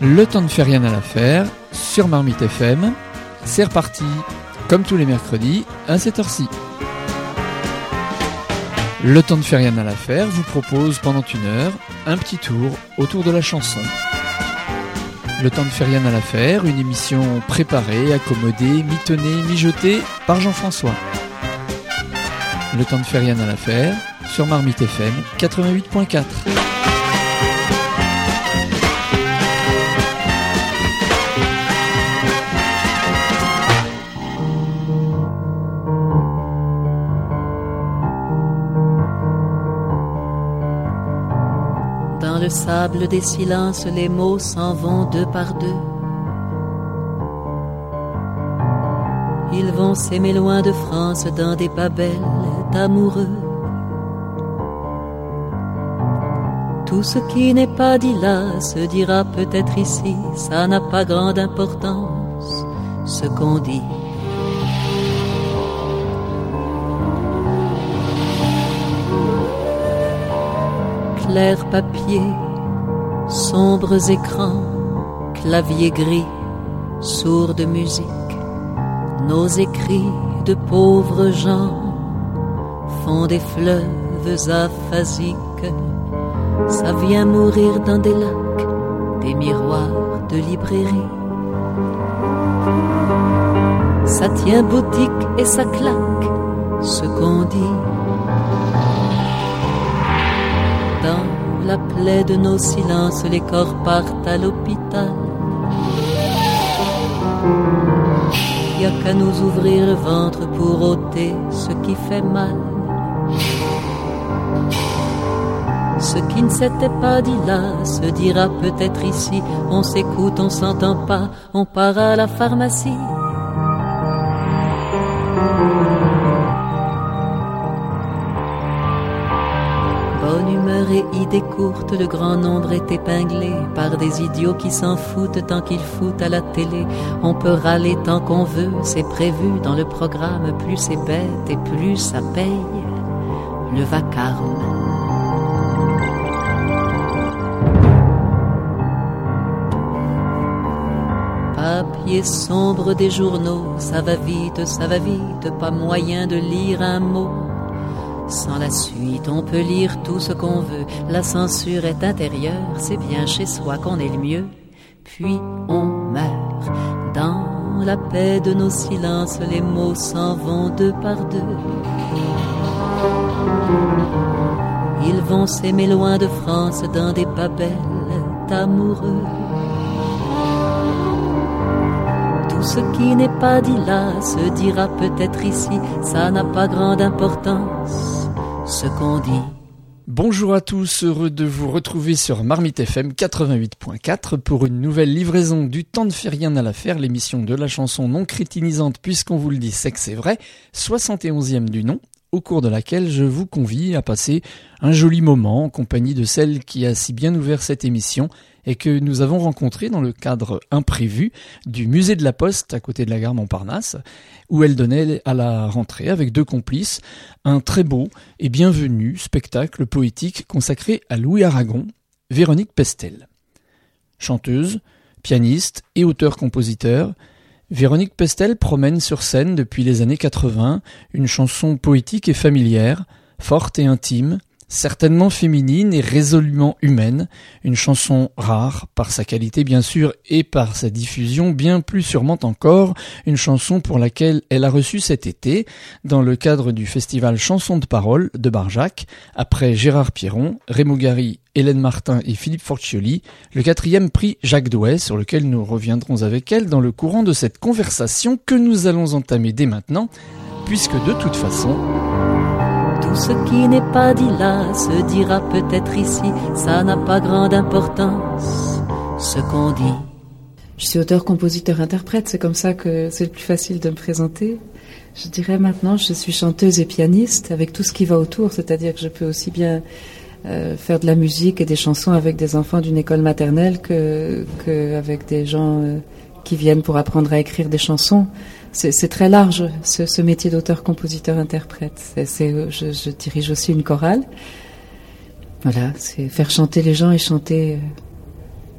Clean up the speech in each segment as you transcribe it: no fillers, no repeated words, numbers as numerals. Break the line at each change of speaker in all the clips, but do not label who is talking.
Le temps ne fait rien à l'affaire sur Marmite FM. C'est reparti, comme tous les mercredis, à cette heure-ci. Le temps ne fait rien à l'affaire vous propose pendant une heure un petit tour autour de la chanson. Le temps ne fait rien à l'affaire, une émission préparée, accommodée, mitonnée, mijotée par Jean-François. Le temps ne fait rien à l'affaire sur Marmite FM 88.4.
Dans le sable des silences, les mots s'en vont deux par deux. Ils vont s'aimer loin de France dans des babelles d'amoureux. Tout ce qui n'est pas dit là se dira peut-être ici, ça n'a pas grande importance, ce qu'on dit. Clair papier, sombres écrans, clavier gris, sourde musique. Nos écrits de pauvres gens font des fleuves aphasiques. Ça vient mourir dans des lacs, des miroirs de librairie. Ça tient boutique et ça claque, ce qu'on dit. Dans la plaie de nos silences, les corps partent à l'hôpital. Y a qu'à nous ouvrir le ventre pour ôter ce qui fait mal. Ce qui ne s'était pas dit là se dira peut-être ici. On s'écoute, on s'entend pas, on part à la pharmacie. Bonne humeur et idée courte, le grand nombre est épinglé par des idiots qui s'en foutent tant qu'ils foutent à la télé. On peut râler tant qu'on veut, c'est prévu dans le programme. Plus c'est bête et plus ça paye le vacarme. Papier sombre des journaux, ça va vite, pas moyen de lire un mot. Sans la suite, on peut lire tout ce qu'on veut. La censure est intérieure, c'est bien chez soi qu'on est le mieux. Puis on meurt. Dans la paix de nos silences, les mots s'en vont deux par deux. Ils vont s'aimer loin de France dans des babelles d'amoureux. Tout ce qui n'est pas dit là se dira peut-être ici. Ça n'a pas grande importance, ce qu'on dit.
Bonjour à tous, heureux de vous retrouver sur Marmite FM 88.4 pour une nouvelle livraison du Temps ne fait rien à l'affaire, l'émission de la chanson non crétinisante puisqu'on vous le dit, c'est que c'est vrai, 71e du nom, au cours de laquelle je vous convie à passer un joli moment en compagnie de celle qui a si bien ouvert cette émission et que nous avons rencontrée dans le cadre imprévu du musée de la Poste à côté de la gare Montparnasse, où elle donnait à la rentrée avec deux complices un très beau et bienvenu spectacle poétique consacré à Louis Aragon, Véronique Pestel. Chanteuse, pianiste et auteur-compositeur, Véronique Pestel promène sur scène depuis les années 80 une chanson poétique et familière, forte et intime, certainement féminine et résolument humaine, une chanson rare par sa qualité bien sûr et par sa diffusion bien plus sûrement encore, une chanson pour laquelle elle a reçu cet été, dans le cadre du festival Chansons de Parole de Barjac, après Gérard Pierron, Raymond Gary, Hélène Martin et Philippe Forcioli, le 4e prix Jacques Douai, sur lequel nous reviendrons avec elle dans le courant de cette conversation que nous allons entamer dès maintenant, puisque de toute façon...
Tout ce qui n'est pas dit là se dira peut-être ici, ça n'a pas grande importance, ce qu'on dit.
Je suis auteur, compositeur, interprète, c'est comme ça que c'est le plus facile de me présenter. Je dirais maintenant, je suis chanteuse et pianiste avec tout ce qui va autour, c'est-à-dire que je peux aussi bien faire de la musique et des chansons avec des enfants d'une école maternelle que avec des gens qui viennent pour apprendre à écrire des chansons. C'est très large, ce métier d'auteur, compositeur, interprète. Je dirige aussi une chorale. Voilà, c'est faire chanter les gens et chanter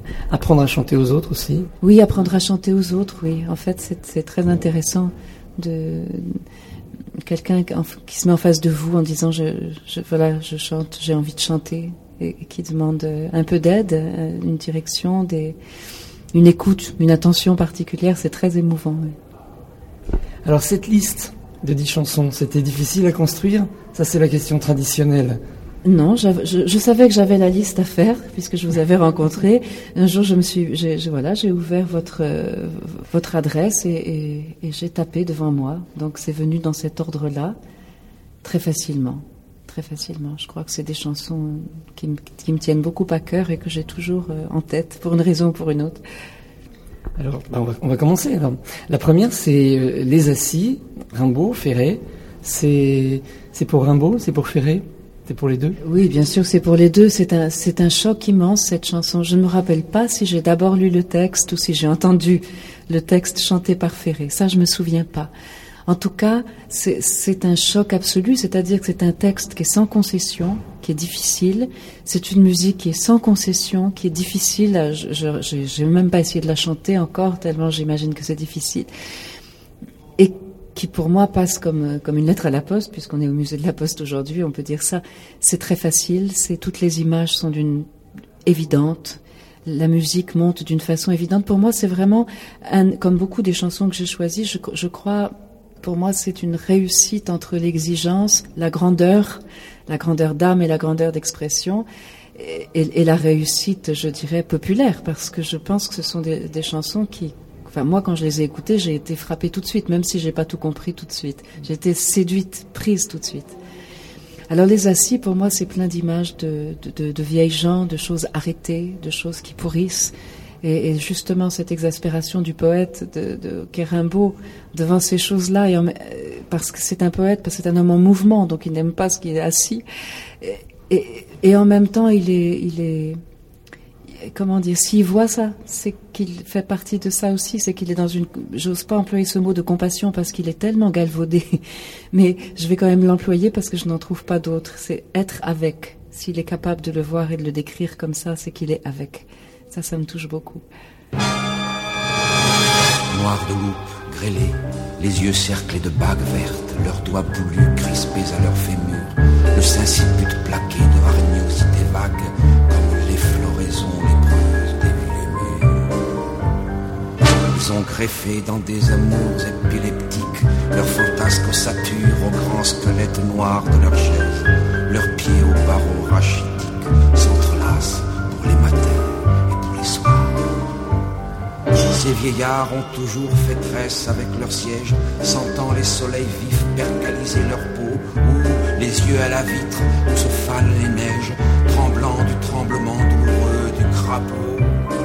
Apprendre à chanter aux autres aussi.
Oui, apprendre à chanter aux autres, oui. En fait, c'est très intéressant de quelqu'un qui se met en face de vous en disant voilà, je chante, j'ai envie de chanter, et qui demande un peu d'aide, une direction, une écoute, une attention particulière. C'est très émouvant. Oui.
Alors cette liste de 10 chansons, c'était difficile à construire? Ça, c'est la question traditionnelle.
Non, je savais que j'avais la liste à faire puisque je vous avais rencontré. Un jour, j'ai ouvert votre adresse et j'ai tapé devant moi. Donc, c'est venu dans cet ordre-là, très facilement. Très facilement. Je crois que c'est des chansons qui me tiennent beaucoup à cœur et que j'ai toujours en tête, pour une raison ou pour une autre.
Alors, on va commencer. Alors. La première, c'est Les Assis, Rimbaud, Ferré. C'est pour Rimbaud, c'est pour Ferré? C'est pour les deux?
Oui, bien sûr, c'est pour les deux. C'est un choc immense, cette chanson. Je ne me rappelle pas si j'ai d'abord lu le texte ou si j'ai entendu le texte chanté par Ferré. Ça, je me souviens pas. En tout cas, c'est un choc absolu, c'est-à-dire que c'est un texte qui est sans concession, qui est difficile. C'est une musique qui est sans concession, qui est difficile. J'ai même pas essayé de la chanter encore, tellement j'imagine que c'est difficile. Et qui pour moi passe comme une lettre à la poste, puisqu'on est au musée de la Poste aujourd'hui, on peut dire ça. C'est très facile, toutes les images sont d'une évidente, la musique monte d'une façon évidente. Pour moi, c'est vraiment, comme beaucoup des chansons que j'ai choisies, je crois, pour moi, c'est une réussite entre l'exigence, la grandeur d'âme et la grandeur d'expression, et la réussite, je dirais, populaire, parce que je pense que ce sont des chansons qui... Enfin, moi, quand je les ai écoutées, j'ai été frappée tout de suite, même si j'ai pas tout compris tout de suite. J'ai été séduite, prise tout de suite. Alors, Les Assis, pour moi, c'est plein d'images de vieilles gens, de choses arrêtées, de choses qui pourrissent. Et justement, cette exaspération du poète qu'est Rimbaud devant ces choses-là, parce que c'est un poète, parce que c'est un homme en mouvement, donc il n'aime pas ce qui est assis. Et en même temps, il est comment dire, s'il voit ça, c'est qu'il fait partie de ça aussi, c'est qu'il est dans j'ose pas employer ce mot de compassion parce qu'il est tellement galvaudé, mais je vais quand même l'employer parce que je n'en trouve pas d'autre. C'est être avec. S'il est capable de le voir et de le décrire comme ça, c'est qu'il est avec. Ça me touche beaucoup.
Noirs de loupe, grêlés, les yeux cerclés de bagues vertes, leurs doigts boulus crispés à leurs fémurs, le sinciput plaqué de hargnosités vagues, comme les floraisons lépreuses des vieux murs. Ils ont greffé dans des amours épileptiques leurs fantasques ossatures aux grands squelettes noirs de leurs chaises, leurs pieds aux barreaux rachitiques s'entrelacent pour les matins. Ces vieillards ont toujours fait tresse avec leur siège, sentant les soleils vifs percaliser leur peau, ou les yeux à la vitre où se fanent les neiges, tremblant du tremblement douloureux du crapaud.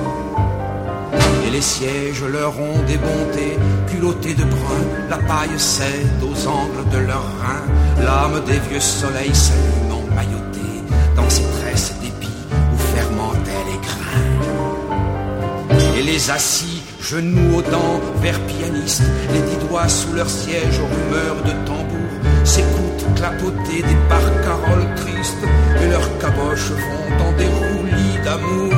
Et les sièges leur ont des bontés, culottés de brun, la paille cède aux angles de leurs reins, l'âme des vieux soleils s'allume emmaillotée dans ces tresses d'épis où fermentaient les grains. Et les assis, genoux aux dents, vers pianistes, les 10 doigts sous leur siège aux rumeurs de tambour, s'écoutent clapoter des barcaroles tristes, et leurs caboches vont dans des roulis d'amour.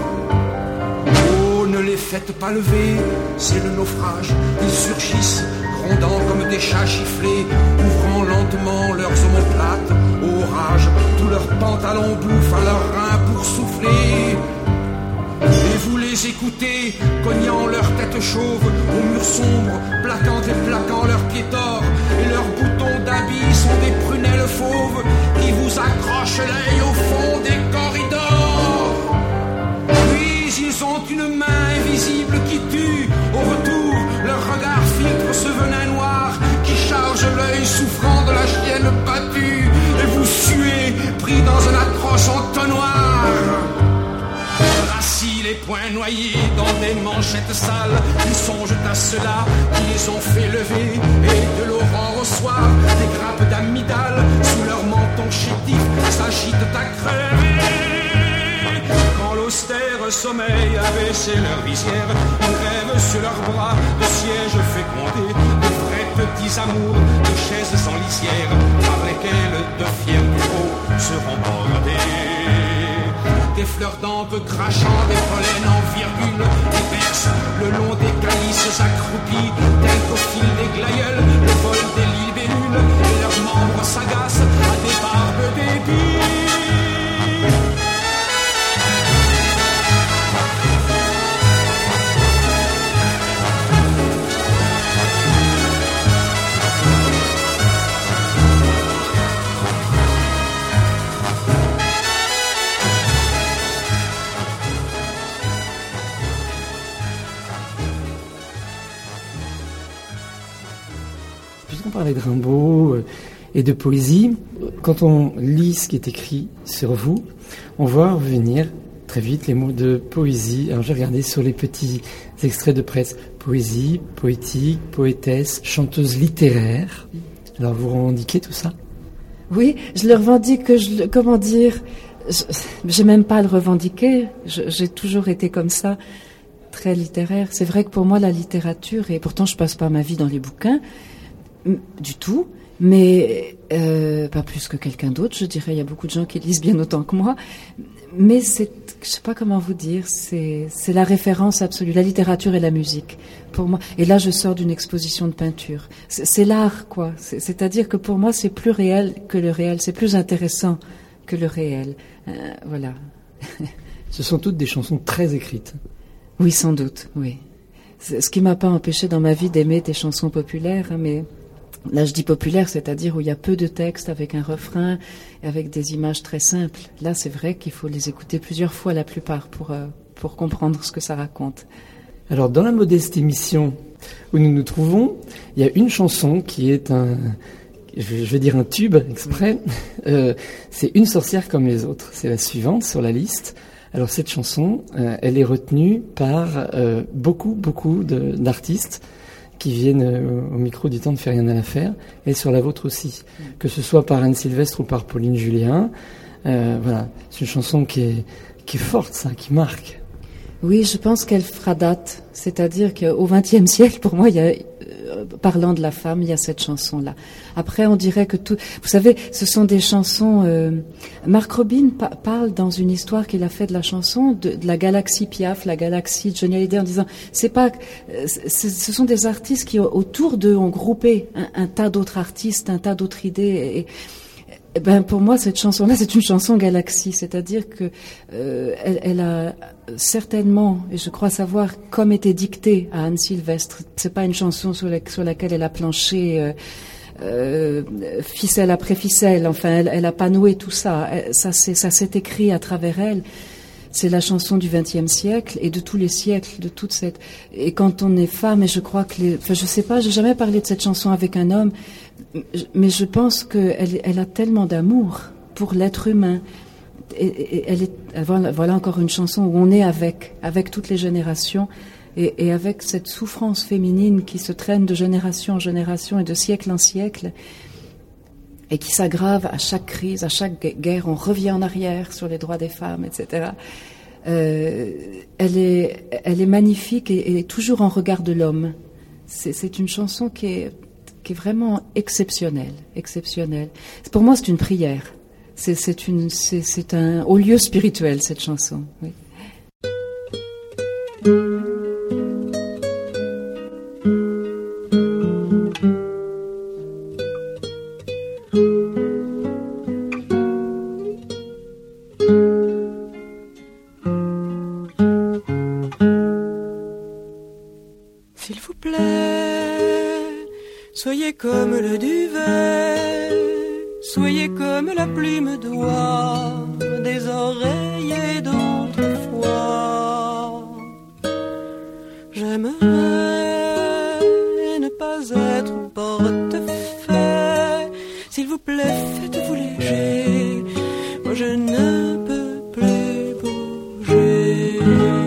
Oh, ne les faites pas lever, c'est le naufrage, ils surgissent, grondant comme des chats giflés, ouvrant lentement leurs omoplates, au rage, tous leurs pantalons bouffent à leurs reins pour souffler. Et vous les écoutez, cognant leurs têtes chauves aux murs sombres, plaquant et plaquant leurs pieds torts, et leurs boutons d'habits sont des prunelles fauves qui vous accrochent l'œil au fond des corridors. Puis ils ont une main invisible qui tue, au retour leur regard filtre ce venin noir qui charge l'œil souffrant de la chienne battue, et vous suez, pris dans un atroce entonnoir. Assis les poings noyés dans des manchettes sales, ils songent à ceux-là qui les ont fait lever, et de l'aurore au soir, des grappes d'amygdales sous leur menton chétif s'agitent à crever. Quand l'austère sommeil a baissé leur visière, ils rêvent sur leurs bras de sièges fécondés, de vrais petits amours, de chaises sans lisière, par lesquelles de fiers bureaux seront bordés. des fleurs d'ambre crachant des pollens en virgule, qui percent le long des calices accroupis, tels qu'au fil des glaïeuls, le vol des libellules, et leurs membres s'agacent à des barbes d'épis.
Puisqu'on parlait de Rimbaud et de poésie, quand on lit ce qui est écrit sur vous, on voit revenir très vite les mots de poésie. Alors j'ai regardé sur les petits extraits de presse. Poésie, poétique, poétesse, chanteuse littéraire. Alors vous revendiquez tout ça ?
Oui, je le revendique, comment dire, j'ai même pas à le revendiquer, j'ai toujours été comme ça, très littéraire. C'est vrai que pour moi la littérature, et pourtant je passe pas ma vie dans les bouquins, du tout, mais pas plus que quelqu'un d'autre, je dirais. Il y a beaucoup de gens qui lisent bien autant que moi, mais c'est, je sais pas comment vous dire, c'est la référence absolue, la littérature et la musique pour moi. Et là, je sors d'une exposition de peinture. C'est l'art, quoi. C'est-à-dire que pour moi, c'est plus réel que le réel, c'est plus intéressant que le réel. Voilà.
Ce sont toutes des chansons très écrites.
Oui, sans doute, oui. Ce qui m'a pas empêché dans ma vie d'aimer des chansons populaires, hein, mais là je dis populaire, c'est-à-dire où il y a peu de textes avec un refrain, avec des images très simples. Là c'est vrai qu'il faut les écouter plusieurs fois la plupart pour comprendre ce que ça raconte.
Alors dans la modeste émission où nous nous trouvons, il y a une chanson qui est je vais dire un tube exprès, c'est Une sorcière comme les autres. C'est la suivante sur la liste. Alors cette chanson, elle est retenue par beaucoup d'artistes qui viennent au micro du temps de faire rien à la faire, et sur la vôtre aussi, que ce soit par Anne Sylvestre ou par Pauline Julien. Voilà, c'est une chanson qui est forte, ça, qui marque.
Oui, je pense qu'elle fera date, c'est-à-dire qu'au XXe siècle, pour moi, il y a, parlant de la femme, il y a cette chanson-là. Après, on dirait que tout, vous savez, ce sont des chansons. Marc Robin parle dans une histoire qu'il a fait de la chanson de la galaxie Piaf, la galaxie de Johnny Hallyday, en disant, ce sont des artistes qui autour d'eux ont groupé un tas d'autres artistes, un tas d'autres idées. Et ben pour moi, cette chanson-là, c'est une chanson galaxie, c'est-à-dire que elle a certainement, et je crois savoir, comme était dictée à Anne Sylvestre. C'est pas une chanson sur laquelle elle a planché ficelle après ficelle. Enfin, elle a pas noué tout ça. Ça s'est écrit à travers elle. C'est la chanson du XXe siècle et de tous les siècles, de toute cette. Et quand on est femme, et je crois que je sais pas, j'ai jamais parlé de cette chanson avec un homme, mais je pense qu'elle a tellement d'amour pour l'être humain. Et voilà encore une chanson où on est avec toutes les générations et avec cette souffrance féminine qui se traîne de génération en génération et de siècle en siècle et qui s'aggrave à chaque crise, à chaque guerre. On revient en arrière sur les droits des femmes, etc. Elle est magnifique et toujours en regard de l'homme. C'est une chanson qui est vraiment exceptionnelle. Pour moi, c'est une prière. C'est un haut lieu spirituel, cette chanson. Oui.
S'il vous plaît, soyez comme le duvet, soyez comme la plume d'oie des oreillers d'autrefois. J'aimerais ne pas être portefeuille. S'il vous plaît, faites-vous léger. Moi je ne peux plus bouger.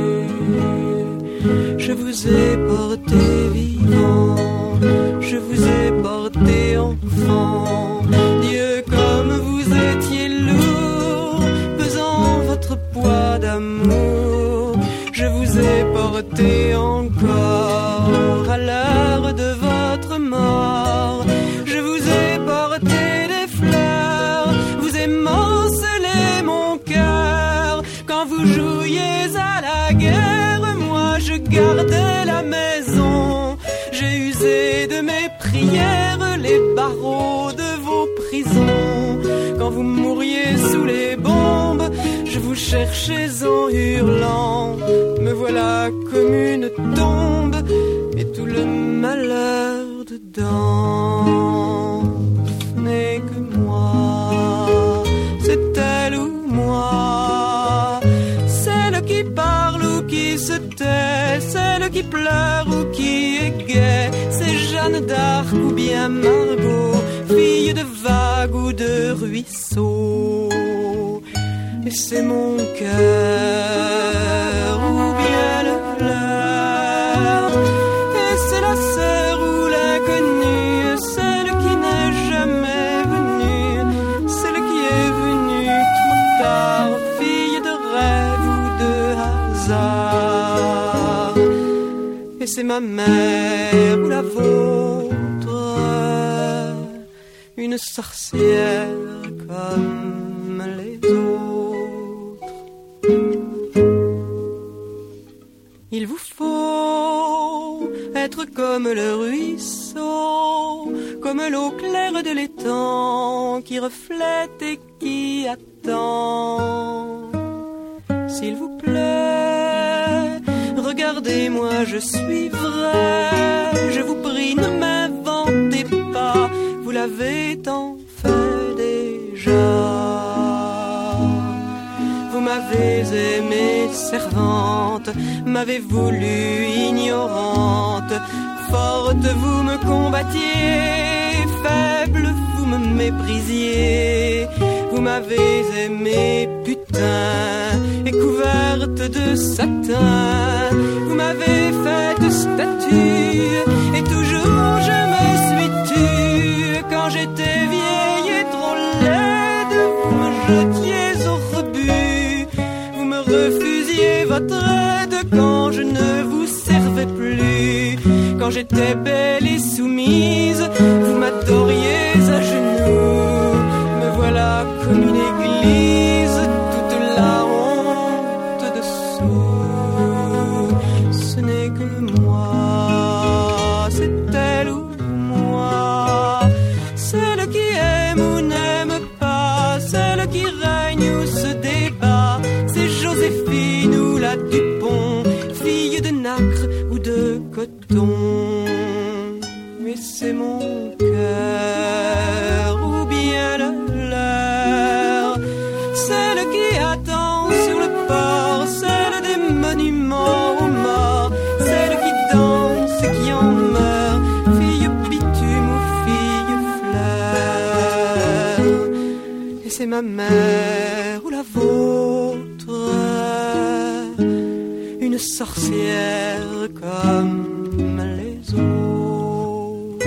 Je vous ai porté vivant, je vous ai porté enfant. Dieu, comme vous étiez lourd, pesant votre poids d'amour. Je vous ai porté encore à l'heure de votre mort. Je vous ai porté des fleurs, vous émancelez mon cœur. Quand vous jouiez à la guerre, moi je gardais la maison. J'ai usé de mes prières les barreaux de vos prisons. Quand vous mouriez sous les bombes, je vous cherchais en hurlant. Me voilà comme une tombe et tout le malheur dedans. Ce n'est que moi, c'est elle ou moi, celle qui parle ou qui se tait, celle qui pleure ou qui est gaie. C'est Jeanne d'Arc ou bien Margot, fille de vagues ou de ruisseaux. Et c'est mon cœur ou bien le leur, et c'est la sœur ou l'inconnue, celle qui n'est jamais venue, celle qui est venue trop tard, fille de rêve ou de hasard. Et c'est ma mère ou la vôtre, une sorcière comme les autres. Il vous faut être comme le ruisseau, comme l'eau claire de l'étang qui reflète et qui attend. S'il vous plaît, regardez-moi, je suis vrai. Je vous prie, ne m'inventez pas, vous l'avez tant fait déjà. Vous m'avez aimée servante, m'avez voulu ignorante. Forte, vous me combattiez, faible, vous me méprisiez. Vous m'avez aimée putain et couverte de satin. Vous m'avez faite statue et toujours je me suis tue. Quand j'étais vieille et trop laide, vous me jetiez au rebut. Vous me refusiez votre aide quand je ne vous servais plus. Quand j'étais belle et soumise, vous m'adoriez à genoux. Me voilà comme une église, toute la honte dessous. Ce n'est que moi, c'est elle ou moi, celle qui aime ou n'aime pas, celle qui règne ou se débat. C'est Joséphine ou la Dupont, fille de nacre ou de coton. Mais c'est mon cœur ou bien le leur, celle qui attend sur le port, celle des monuments aux morts, celle qui danse et qui en meurt, fille bitume ou fille fleur. Et c'est ma mère ou la vôtre, une sorcière comme les autres.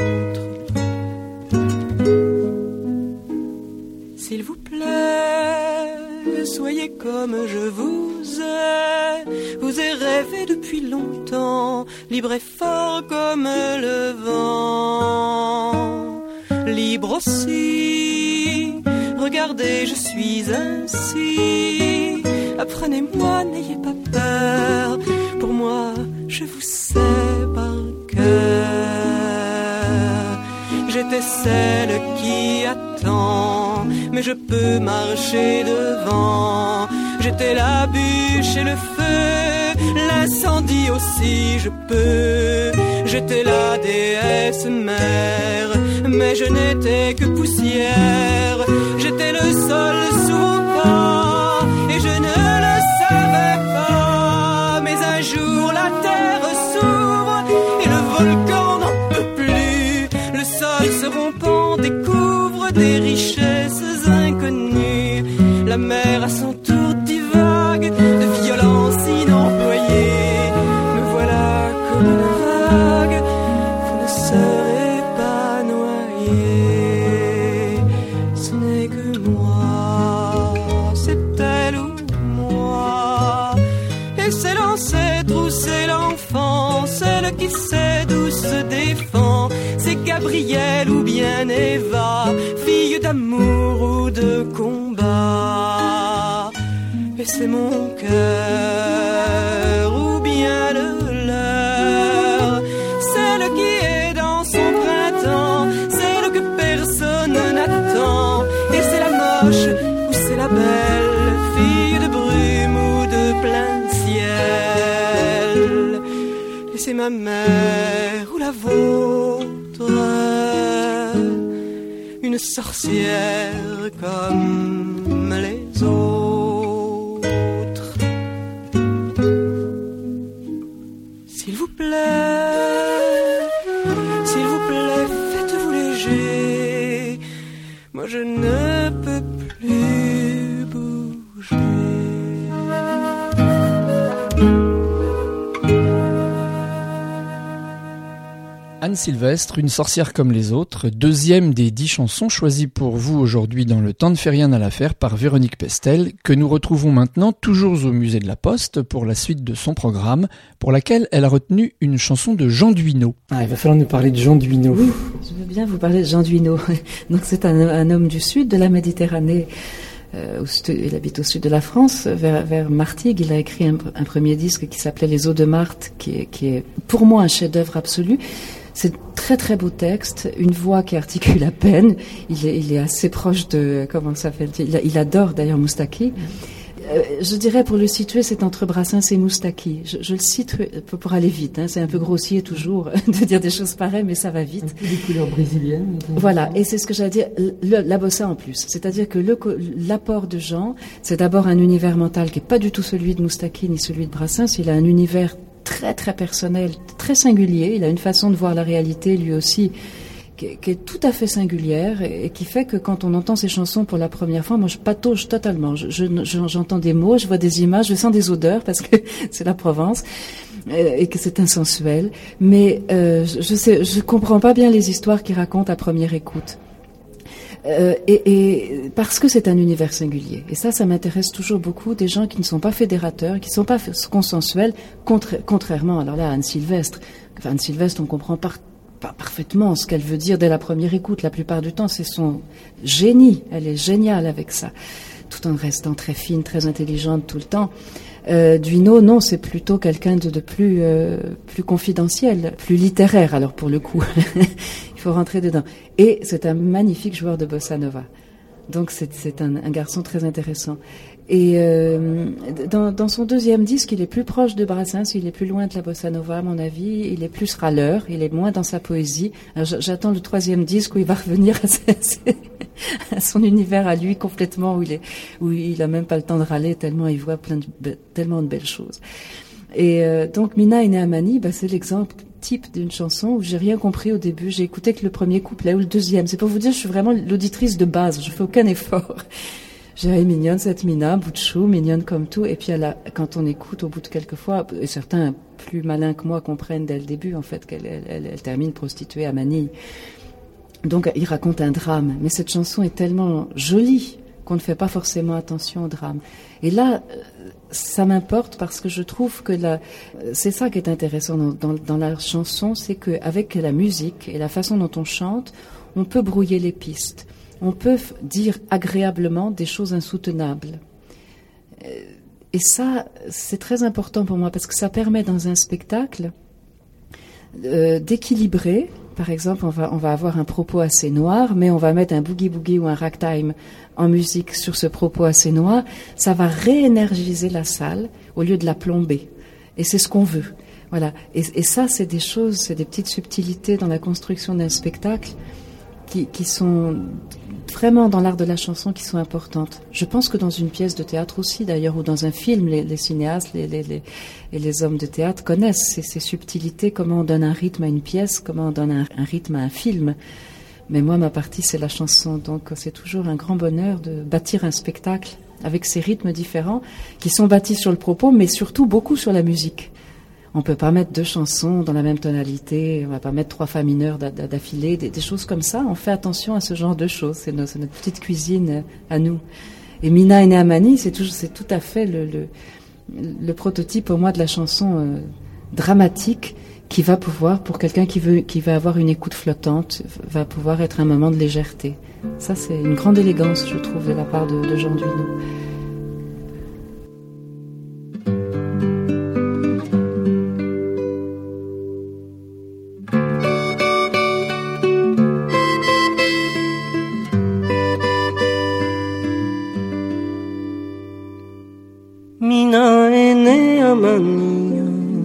S'il vous plaît, soyez comme je vous ai. Vous ai rêvé depuis longtemps, libre et fort comme le vent. Libre aussi, regardez, je suis ainsi. Apprenez-moi, n'ayez pas peur. Pour moi, je vous sais par cœur. J'étais celle qui attend, mais je peux marcher devant. J'étais la bûche et le feu, l'incendie aussi je peux. J'étais la déesse mère, mais je n'étais que poussière. J'étais le sol sous vos pas, et je ne le savais pas. Mais un jour la terre s'ouvre, et le volcan n'en peut plus. Le sol se rompant découvre des richesses inconnues. La mer à son tour divague de violence inemployée. Me voilà comme une vague, vous ne serez pas noyé. Ce n'est que moi, c'est elle ou moi. Et c'est l'ancêtre ou c'est l'enfant, celle qui sait d'où se défend. C'est Gabrielle ou bien Eva, fille d'amour ou de combat. Et laissez mon cœur ou bien le leur, celle qui est dans son printemps, celle que personne n'attend. Et c'est la moche ou c'est la belle, fille de brume ou de plein ciel. Et c'est ma mère ou la vôtre, une sorcière comme les autres. S'il vous plaît, faites-vous léger, moi je ne peux plus bouger.
Anne Sylvestre, une sorcière comme les autres, deuxième des 10 chansons choisies pour vous aujourd'hui dans Le temps ne fait rien à l'affaire par Véronique Pestel, que nous retrouvons maintenant toujours au musée de la Poste pour la suite de son programme, pour laquelle elle a retenu une chanson de Jean Duineau.
Il va falloir nous parler de Jean Duineau.
Oui, je veux bien vous parler de Jean Duineau. Donc c'est un homme du sud de la Méditerranée. Il habite au sud de la France, vers Martigues. Il a écrit un premier disque qui s'appelait Les eaux de Marthe, qui est pour moi un chef-d'œuvre absolu. C'est très très beau texte, une voix qui articule à peine. Il est assez proche de, comment ça s'appelle, il adore d'ailleurs Moustaki. Je dirais, pour le situer, c'est entre Brassens et Moustaki. Je le cite pour aller vite, hein. C'est un peu grossier toujours de dire des choses pareilles, mais ça va vite.
Un peu des couleurs brésiliennes.
Voilà, et c'est ce que j'allais dire, la bossa en plus. C'est-à-dire que l'apport de Jean, c'est d'abord un univers mental qui est pas du tout celui de Moustaki ni celui de Brassens. Il a un univers très très personnel, très singulier. Il a une façon de voir la réalité lui aussi qui est tout à fait singulière et qui fait que quand on entend ces chansons pour la première fois, moi je patauge totalement. J'entends des mots, je vois des images, je sens des odeurs parce que c'est la Provence et que c'est insensuel. Mais je comprends pas bien les histoires qu'il raconte à première écoute. Et parce que c'est un univers singulier. Et ça m'intéresse toujours beaucoup, des gens qui ne sont pas fédérateurs, qui ne sont pas consensuels, contrairement, alors là, à Anne Sylvestre. Enfin, Anne Sylvestre, on comprend parfaitement ce qu'elle veut dire dès la première écoute. La plupart du temps, c'est son génie. Elle est géniale avec ça, tout en restant très fine, très intelligente tout le temps. Duineau, non, c'est plutôt quelqu'un de plus confidentiel, plus littéraire, alors pour le coup. Il faut rentrer dedans. Et c'est un magnifique joueur de bossa nova. Donc c'est un garçon très intéressant. Et dans son deuxième disque, il est plus proche de Brassens, il est plus loin de la bossa nova à mon avis, il est plus râleur, il est moins dans sa poésie. Alors, j'attends le troisième disque où il va revenir à son univers à lui complètement, où il a même pas le temps de râler tellement il voit tellement de belles choses. Et donc Mina est née à Manille, c'est l'exemple type d'une chanson où j'ai rien compris au début. J'ai écouté que le premier couplet ou le deuxième. C'est pour vous dire, je suis vraiment l'auditrice de base. Je fais aucun effort. J'ai mignonne cette Mina, bout de chou, mignonne comme tout. Et puis quand on écoute au bout de quelques fois, et certains plus malins que moi comprennent dès le début en fait qu'elle termine prostituée à Manille. Donc il raconte un drame. Mais cette chanson est tellement jolie qu'on ne fait pas forcément attention au drame. Et là, ça m'importe parce que je trouve que c'est ça qui est intéressant dans la chanson, c'est qu'avec la musique et la façon dont on chante, on peut brouiller les pistes. On peut dire agréablement des choses insoutenables. Et ça, c'est très important pour moi parce que ça permet dans un spectacle d'équilibrer. Par exemple, on va avoir un propos assez noir, mais on va mettre un boogie-boogie ou un ragtime en musique sur ce propos assez noir. Ça va réénergiser la salle au lieu de la plomber. Et c'est ce qu'on veut. Voilà. Et ça, c'est des choses, c'est des petites subtilités dans la construction d'un spectacle qui sont vraiment dans l'art de la chanson qui sont importantes. Je pense que dans une pièce de théâtre aussi, d'ailleurs, ou dans un film, les cinéastes et les hommes de théâtre connaissent ces subtilités, comment on donne un rythme à une pièce, comment on donne un rythme à un film. Mais moi, ma partie, c'est la chanson. Donc, c'est toujours un grand bonheur de bâtir un spectacle avec ces rythmes différents qui sont bâtis sur le propos, mais surtout beaucoup sur la musique. On peut pas mettre 2 chansons dans la même tonalité, on va pas mettre 3 fa mineurs d'affilée, des choses comme ça. On fait attention à ce genre de choses. C'est notre petite cuisine à nous. Et Mina est née à Manille, c'est tout à fait le prototype au moins de la chanson dramatique qui va pouvoir, pour quelqu'un qui va avoir une écoute flottante, va pouvoir être un moment de légèreté. Ça, c'est une grande élégance, je trouve, de la part de Jean Duineau.
Mina est née à Manille,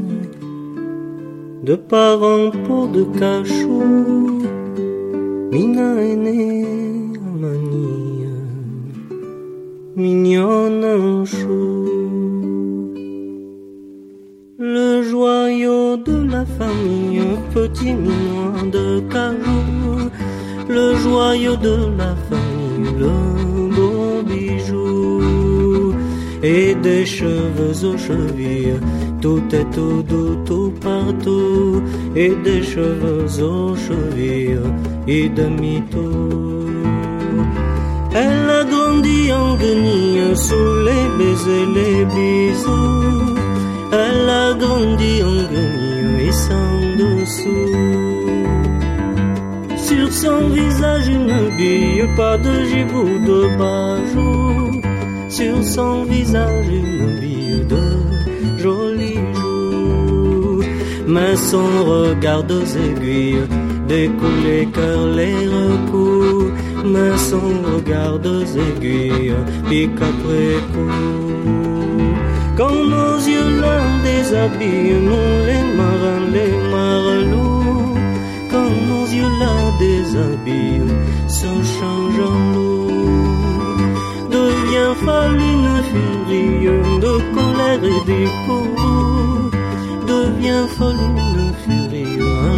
de parents peau de cachou. Mina est née à Manille, mignonne en chou. Le joyau de la famille, petit minois de cajou. Le joyau de la famille, le beau bijou. Et des cheveux aux chevilles, tout est tout doux, tout partout. Et des cheveux aux chevilles, et demi-tout. Elle a grandi en guenille, sous les baisers, les bisous. Elle a grandi en guenille et sans dessous. Sur son visage une bille, pas de gibou, de bajou. Sur son visage une bille de jolis joues. Mais son regard deux aiguilles découle les cœurs, les recoups. Mais son regard deux aiguilles pique après coup. Quand nos yeux la déshabillent, nous les marins, les marelous. Quand nos yeux la déshabillent, se change en loup. Devient folle une furie de colère et d'époux. Devient folle une furie, un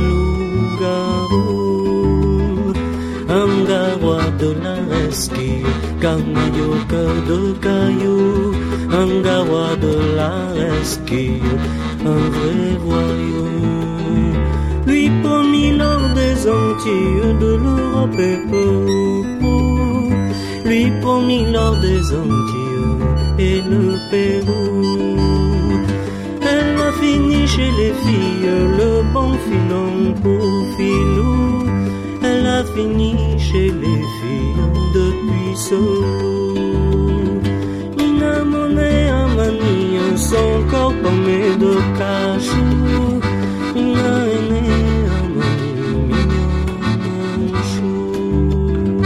loup-garou. Un garois de la resquille, canaille au cœur de cailloux. Un garois de la resquille, un vrai royaume. Lui promis lors des Antilles, de l'Europe et Pérou. Lui promis lors des Antilles et le Pérou. Elle a fini chez les filles, le bon filon pour filou. Elle a fini chez les filles depuis ce loup. Mina monnaie à Manille, son corps pommé de cachou. Mina est née à Manille, mignonne en chou.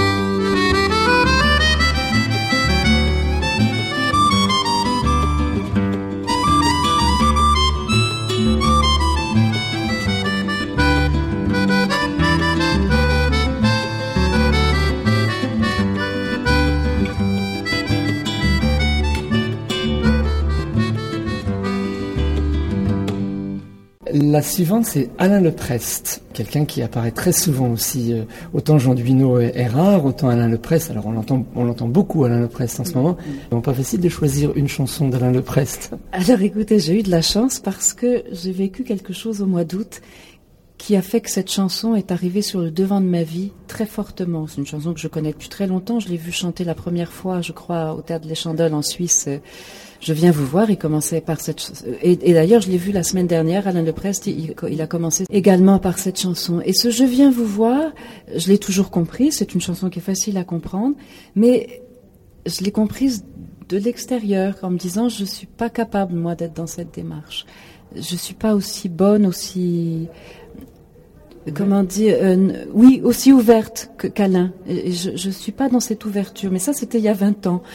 La suivante, c'est Alain Leprest, quelqu'un qui apparaît très souvent aussi. Autant Jean Duino est rare, autant Alain Leprest. Alors on l'entend beaucoup, Alain Leprest, en ce moment. Donc pas facile de choisir une chanson d'Alain Leprest.
Alors écoutez, j'ai eu de la chance parce que j'ai vécu quelque chose au mois d'août qui a fait que cette chanson est arrivée sur le devant de ma vie très fortement. C'est une chanson que je connais depuis très longtemps. Je l'ai vue chanter la première fois, je crois, au Théâtre Les Chandelles en Suisse. Je viens vous voir, il commençait par cette chanson. Et d'ailleurs, je l'ai vu la semaine dernière, Alain Leprest, il a commencé également par cette chanson. Et ce « Je viens vous voir », je l'ai toujours compris, c'est une chanson qui est facile à comprendre, mais je l'ai comprise de l'extérieur, en me disant « Je suis pas capable, moi, d'être dans cette démarche. Je suis pas aussi bonne, aussi... » Comment dire, oui, aussi ouverte qu'Alain. Je suis pas dans cette ouverture, mais ça c'était il y a 20 ans.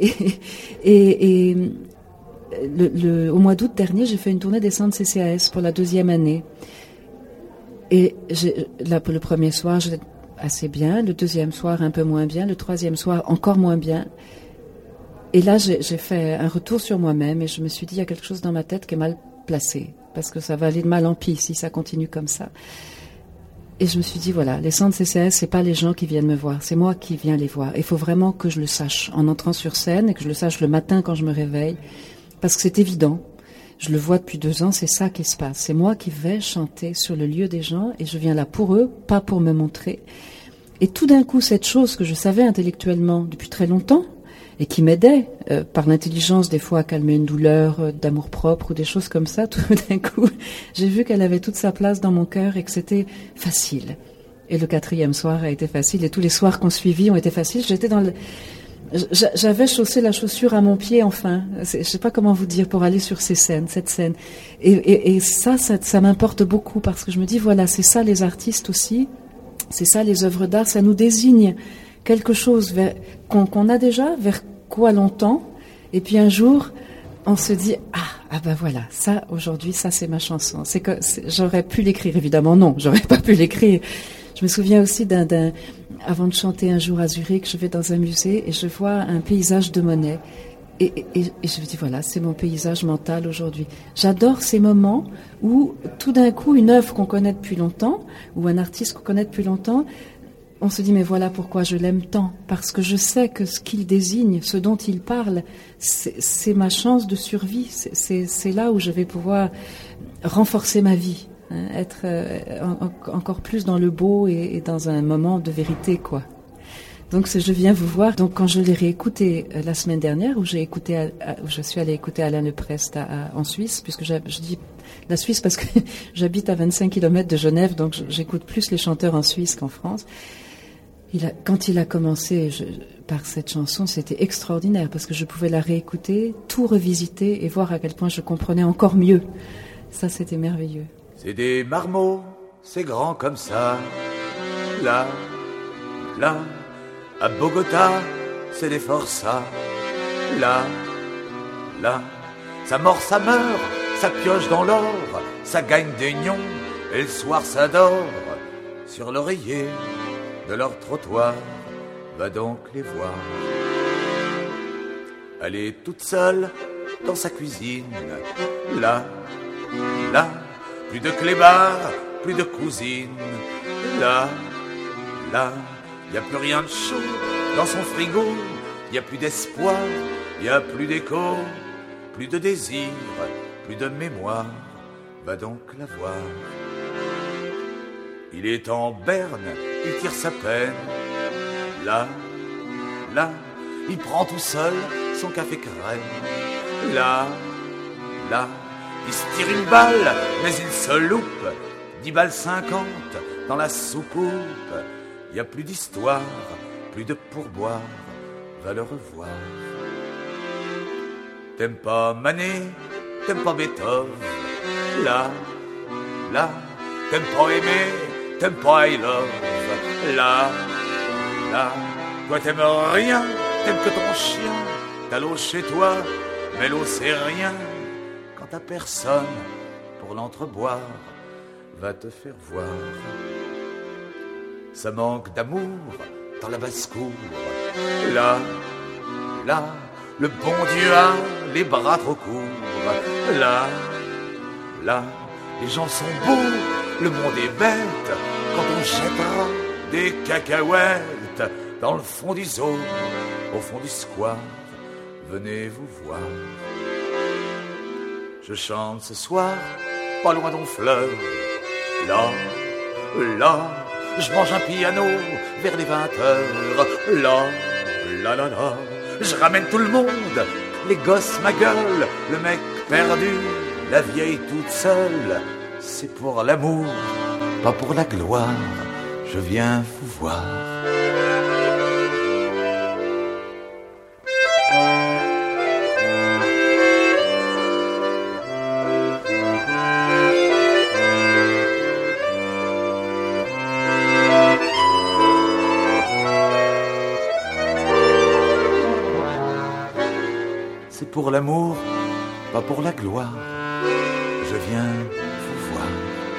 Et au mois d'août dernier, j'ai fait une tournée des centres CCAS pour la 2e année. Et le premier soir, j'étais assez bien, le deuxième soir un peu moins bien, le troisième soir encore moins bien. Et là, j'ai fait un retour sur moi-même et je me suis dit, il y a quelque chose dans ma tête qui est mal placé, parce que ça va aller de mal en pis si ça continue comme ça. Et je me suis dit, voilà, les centres CCAS, c'est pas les gens qui viennent me voir, c'est moi qui viens les voir. Il faut vraiment que je le sache en entrant sur scène et que je le sache le matin quand je me réveille, parce que c'est évident. Je le vois depuis 2 ans, c'est ça qui se passe. C'est moi qui vais chanter sur le lieu des gens et je viens là pour eux, pas pour me montrer. Et tout d'un coup, cette chose que je savais intellectuellement depuis très longtemps et qui m'aidait par l'intelligence des fois à calmer une douleur d'amour-propre ou des choses comme ça, tout d'un coup, j'ai vu qu'elle avait toute sa place dans mon cœur et que c'était facile. Et le 4e soir a été facile et tous les soirs qu'on suivit ont été faciles. J'avais chaussé la chaussure à mon pied, enfin. Je sais pas comment vous dire, pour aller sur cette scène. Et ça m'importe beaucoup parce que je me dis, voilà, c'est ça les artistes aussi. C'est ça les œuvres d'art. Ça nous désigne quelque chose qu'on a déjà, vers quoi l'on tend. Et puis un jour, on se dit ah ben voilà, ça aujourd'hui, ça c'est ma chanson. J'aurais pu l'écrire, évidemment non, j'aurais pas pu l'écrire. Je me souviens aussi avant de chanter un jour à Zurich, je vais dans un musée et je vois un paysage de Monet. Et je me dis, voilà, c'est mon paysage mental aujourd'hui. J'adore ces moments où, tout d'un coup, une œuvre qu'on connaît depuis longtemps, ou un artiste qu'on connaît depuis longtemps, on se dit, mais voilà pourquoi je l'aime tant. Parce que je sais que ce qu'il désigne, ce dont il parle, c'est ma chance de survie. C'est là où je vais pouvoir renforcer ma vie, hein, être encore plus dans le beau et dans un moment de vérité, quoi. Donc je viens vous voir. Donc quand je l'ai réécouté la semaine dernière, où je suis allée écouter Alain Leprest en Suisse, puisque je dis la Suisse parce que j'habite à 25 km de Genève, donc j'écoute plus les chanteurs en Suisse qu'en France. Quand il a commencé par cette chanson, c'était extraordinaire parce que je pouvais la réécouter, tout revisiter et voir à quel point je comprenais encore mieux. Ça, c'était merveilleux.
C'est des marmots, c'est grand comme ça. Là, là. À Bogota, c'est des forçats. Là, là, ça mord, ça meurt, ça pioche dans l'or, ça gagne des nions, et le soir ça dort. Sur l'oreiller de leur trottoir, va donc les voir. Elle est toute seule dans sa cuisine. Là, là, plus de clébards, plus de cousines. Là, là. Y a plus rien de chaud dans son frigo, y a plus d'espoir, y a plus d'écho, plus de désir, plus de mémoire, va donc la voir. Il est en berne, il tire sa peine, là, là, il prend tout seul son café crème, là, là, il se tire une balle, mais il se loupe, 10 balles 50 dans la soucoupe. Y a plus d'histoire, plus de pourboire, va le revoir. T'aimes pas Manet, t'aimes pas Beethoven, là, là, t'aimes pas aimer, t'aimes pas I love, là, là, toi t'aimes rien, t'aimes que ton chien, t'as l'eau chez toi, mais l'eau c'est rien, quand t'as personne pour l'entreboire, va te faire voir. Ça manque d'amour dans la basse-cour. Là, là, le bon Dieu a les bras trop courts. Là, là, les gens sont beaux, le monde est bête. Quand on jettera des cacahuètes dans le fond du zoo, au fond du square, venez vous voir. Je chante ce soir, pas loin d'un fleuve. Là, là, je mange un piano vers les 20h. Là, là, là, là. Je ramène tout le monde, les gosses, ma gueule, le mec perdu, la vieille toute seule. C'est pour l'amour, pas pour la gloire. Je viens vous voir. Pour l'amour, pas pour la gloire, je viens vous voir.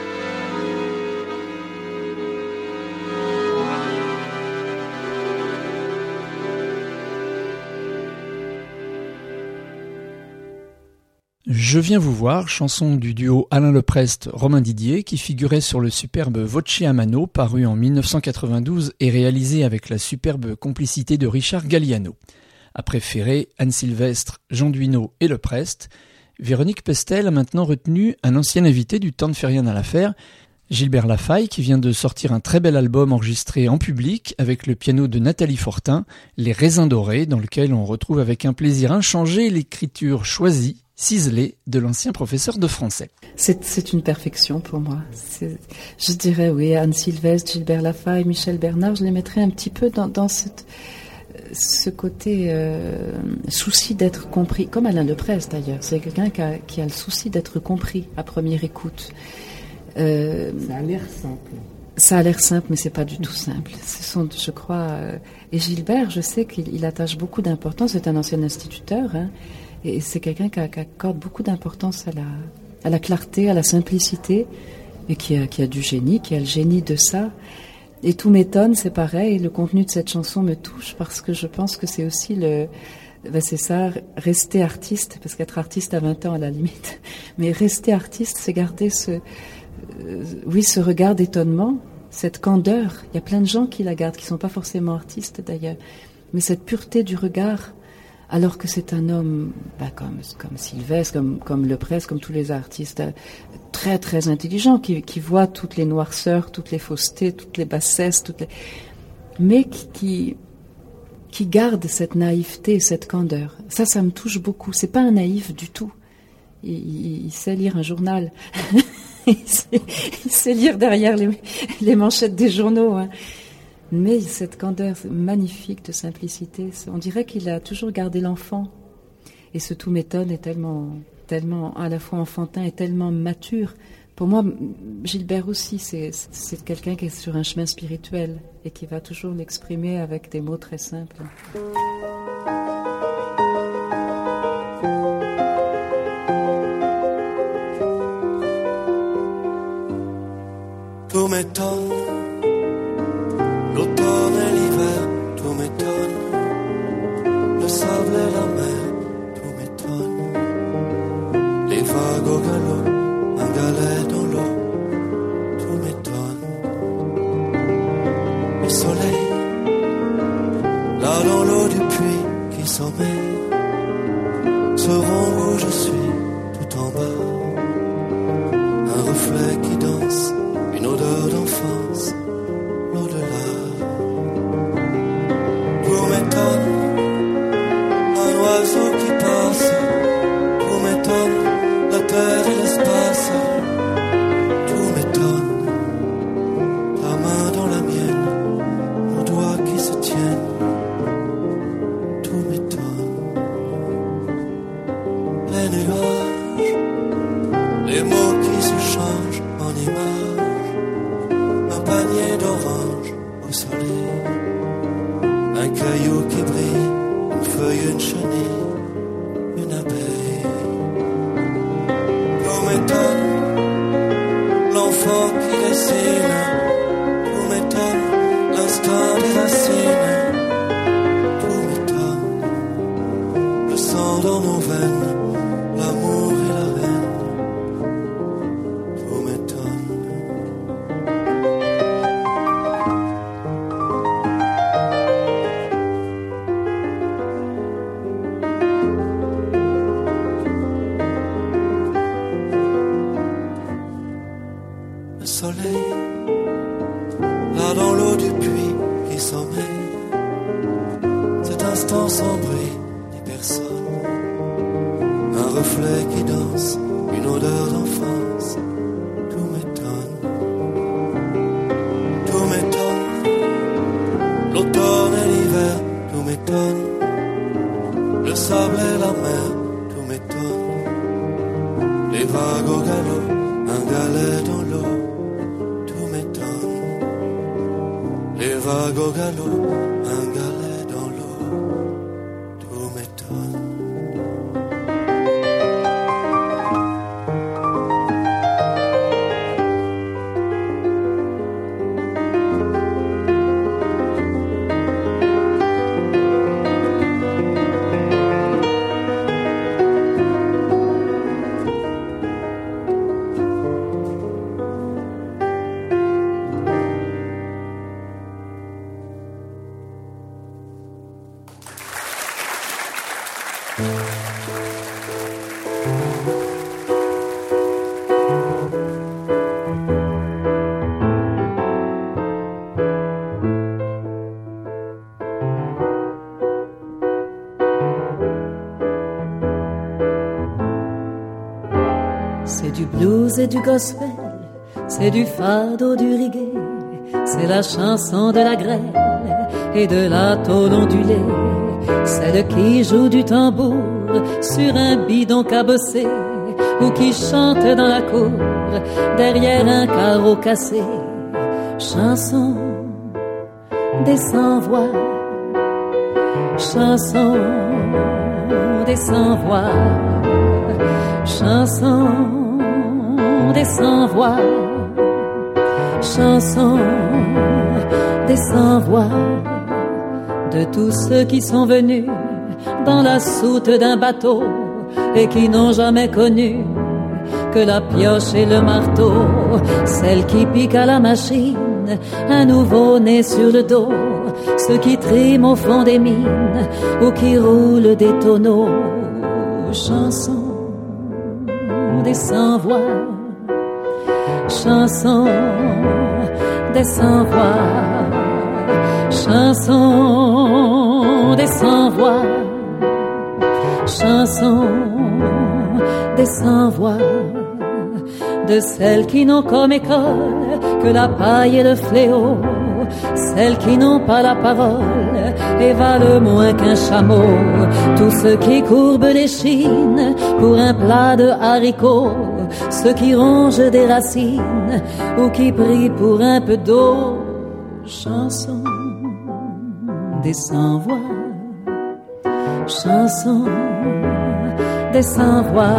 Je viens vous voir, chanson du duo Alain Leprest-Romain Didier qui figurait sur le superbe Voce a mano paru en 1992 et réalisé avec la superbe complicité de Richard Galliano. Après Ferré, Anne Sylvestre, Jean Duineau et Leprest, Véronique Pestel a maintenant retenu un ancien invité du temps ne fait rien à l'affaire, Gilbert Lafaille, qui vient de sortir un très bel album enregistré en public avec le piano de Nathalie Fortin, Les Raisins Dorés, dans lequel on retrouve avec un plaisir inchangé l'écriture choisie, ciselée, de l'ancien professeur de français.
C'est une perfection pour moi. Je dirais oui, Anne Sylvestre, Gilbert Lafaille, Michel Bernard, je les mettrais un petit peu dans ce côté souci d'être compris, comme Alain Leprest d'ailleurs. C'est quelqu'un qui a le souci d'être compris à première écoute.
Ça a l'air simple.
Ça a l'air simple, mais c'est pas du tout simple. Ce sont, je crois, et Gilbert, je sais qu'il attache beaucoup d'importance. C'est un ancien instituteur, hein, Et c'est quelqu'un qui accorde beaucoup d'importance à la clarté, à la simplicité, et qui a du génie, qui a le génie de ça. Et Tout m'étonne, c'est pareil. Le contenu de cette chanson me touche parce que je pense que c'est aussi c'est ça, rester artiste, parce qu'être artiste à 20 ans à la limite, mais rester artiste, c'est garder ce regard d'étonnement, cette candeur. Il y a plein de gens qui la gardent, qui sont pas forcément artistes d'ailleurs, mais cette pureté du regard, alors que c'est un homme, comme Sylvestre, comme Lepresse, comme tous les artistes, très très intelligent, qui voit toutes les noirceurs, toutes les faussetés, toutes les bassesses, mais qui garde cette naïveté, cette candeur. Ça me touche beaucoup. C'est pas un naïf du tout. Il sait lire un journal. il sait lire derrière les manchettes des journaux. Hein. Mais cette candeur magnifique de simplicité, on dirait qu'il a toujours gardé l'enfant. Et ce Tout m'étonne est tellement à la fois enfantin et tellement mature. Pour moi, Gilbert aussi, c'est quelqu'un qui est sur un chemin spirituel et qui va toujours l'exprimer avec des mots très simples.
Tout m'étonne, l'automne et l'hiver, tout m'étonne, le sable et la mer, tout m'étonne, les vagues au galop, un galet dans l'eau, tout m'étonne, le soleil, là dans l'eau du puits qui sommeille, ce rond où je suis, tout en bas, un reflet qui danse, une odeur d'enfance, l'au-delà. Tout m'étonne, un oiseau qui passe. Tout m'étonne, la terre et l'espace. Tout m'étonne, ta main dans la mienne, nos doigts qui se tiennent. Tout m'étonne, les nuages, les mots qui se changent en images. Un panier d'oranges au soleil, un caillou qui brille, une feuille, une chenille, une abeille. Tout m'étonne, l'enfant qui dessine. Tout m'étonne, l'instinct des racines. Tout m'étonne, le sang dans nos veines, l'amour et la haine. Tout m'étonne. Le soleil, là dans l'eau du puits qui sommeille, cet instant sans bruit ni personne, un reflet qui danse, une odeur d'enfance, tout m'étonne, tout m'étonne, l'automne et l'hiver, tout m'étonne, le sable et la mer, tout m'étonne, les vagues au galop, un galet dans l'eau. Les vagues au galop, un galet dans l'eau, tout m'étonne.
C'est du blues et du gospel, c'est du fado, du reggae, c'est la chanson de la grêle et de la tôle ondulée, celle qui joue du tambour sur un bidon cabossé ou qui chante dans la cour derrière un carreau cassé. Chanson des sans-voix Chanson des sans-voix, chanson des sans-voix, chanson des sans-voix, de tous ceux qui sont venus dans la soute d'un bateau et qui n'ont jamais connu que la pioche et le marteau, celle qui pique à la machine, un nouveau-né sur le dos, ceux qui triment au fond des mines ou qui roulent des tonneaux. Chanson des sans-voix, chanson des sans-voix, chanson des sans-voix, chanson des sans-voix, de celles qui n'ont comme école que la paille et le fléau, celles qui n'ont pas la parole et valent moins qu'un chameau, tous ceux qui courbent les chines pour un plat de haricots, ceux qui rongent des racines ou qui prient pour un peu d'eau. Chanson des sans-voix, chanson des sans-voix,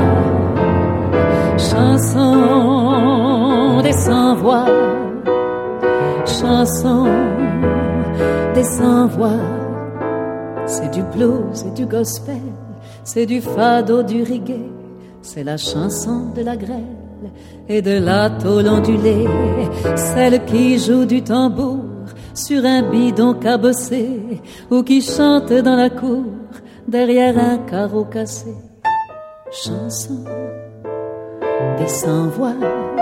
chanson des sans-voix, chanson des sans-voix. C'est du blues et du gospel, c'est du fado, du reggae, c'est la chanson de la grêle et de la tôle ondulée, celle qui joue du tambour sur un bidon cabossé ou qui chante dans la cour derrière un carreau cassé. Chanson des sans-voix,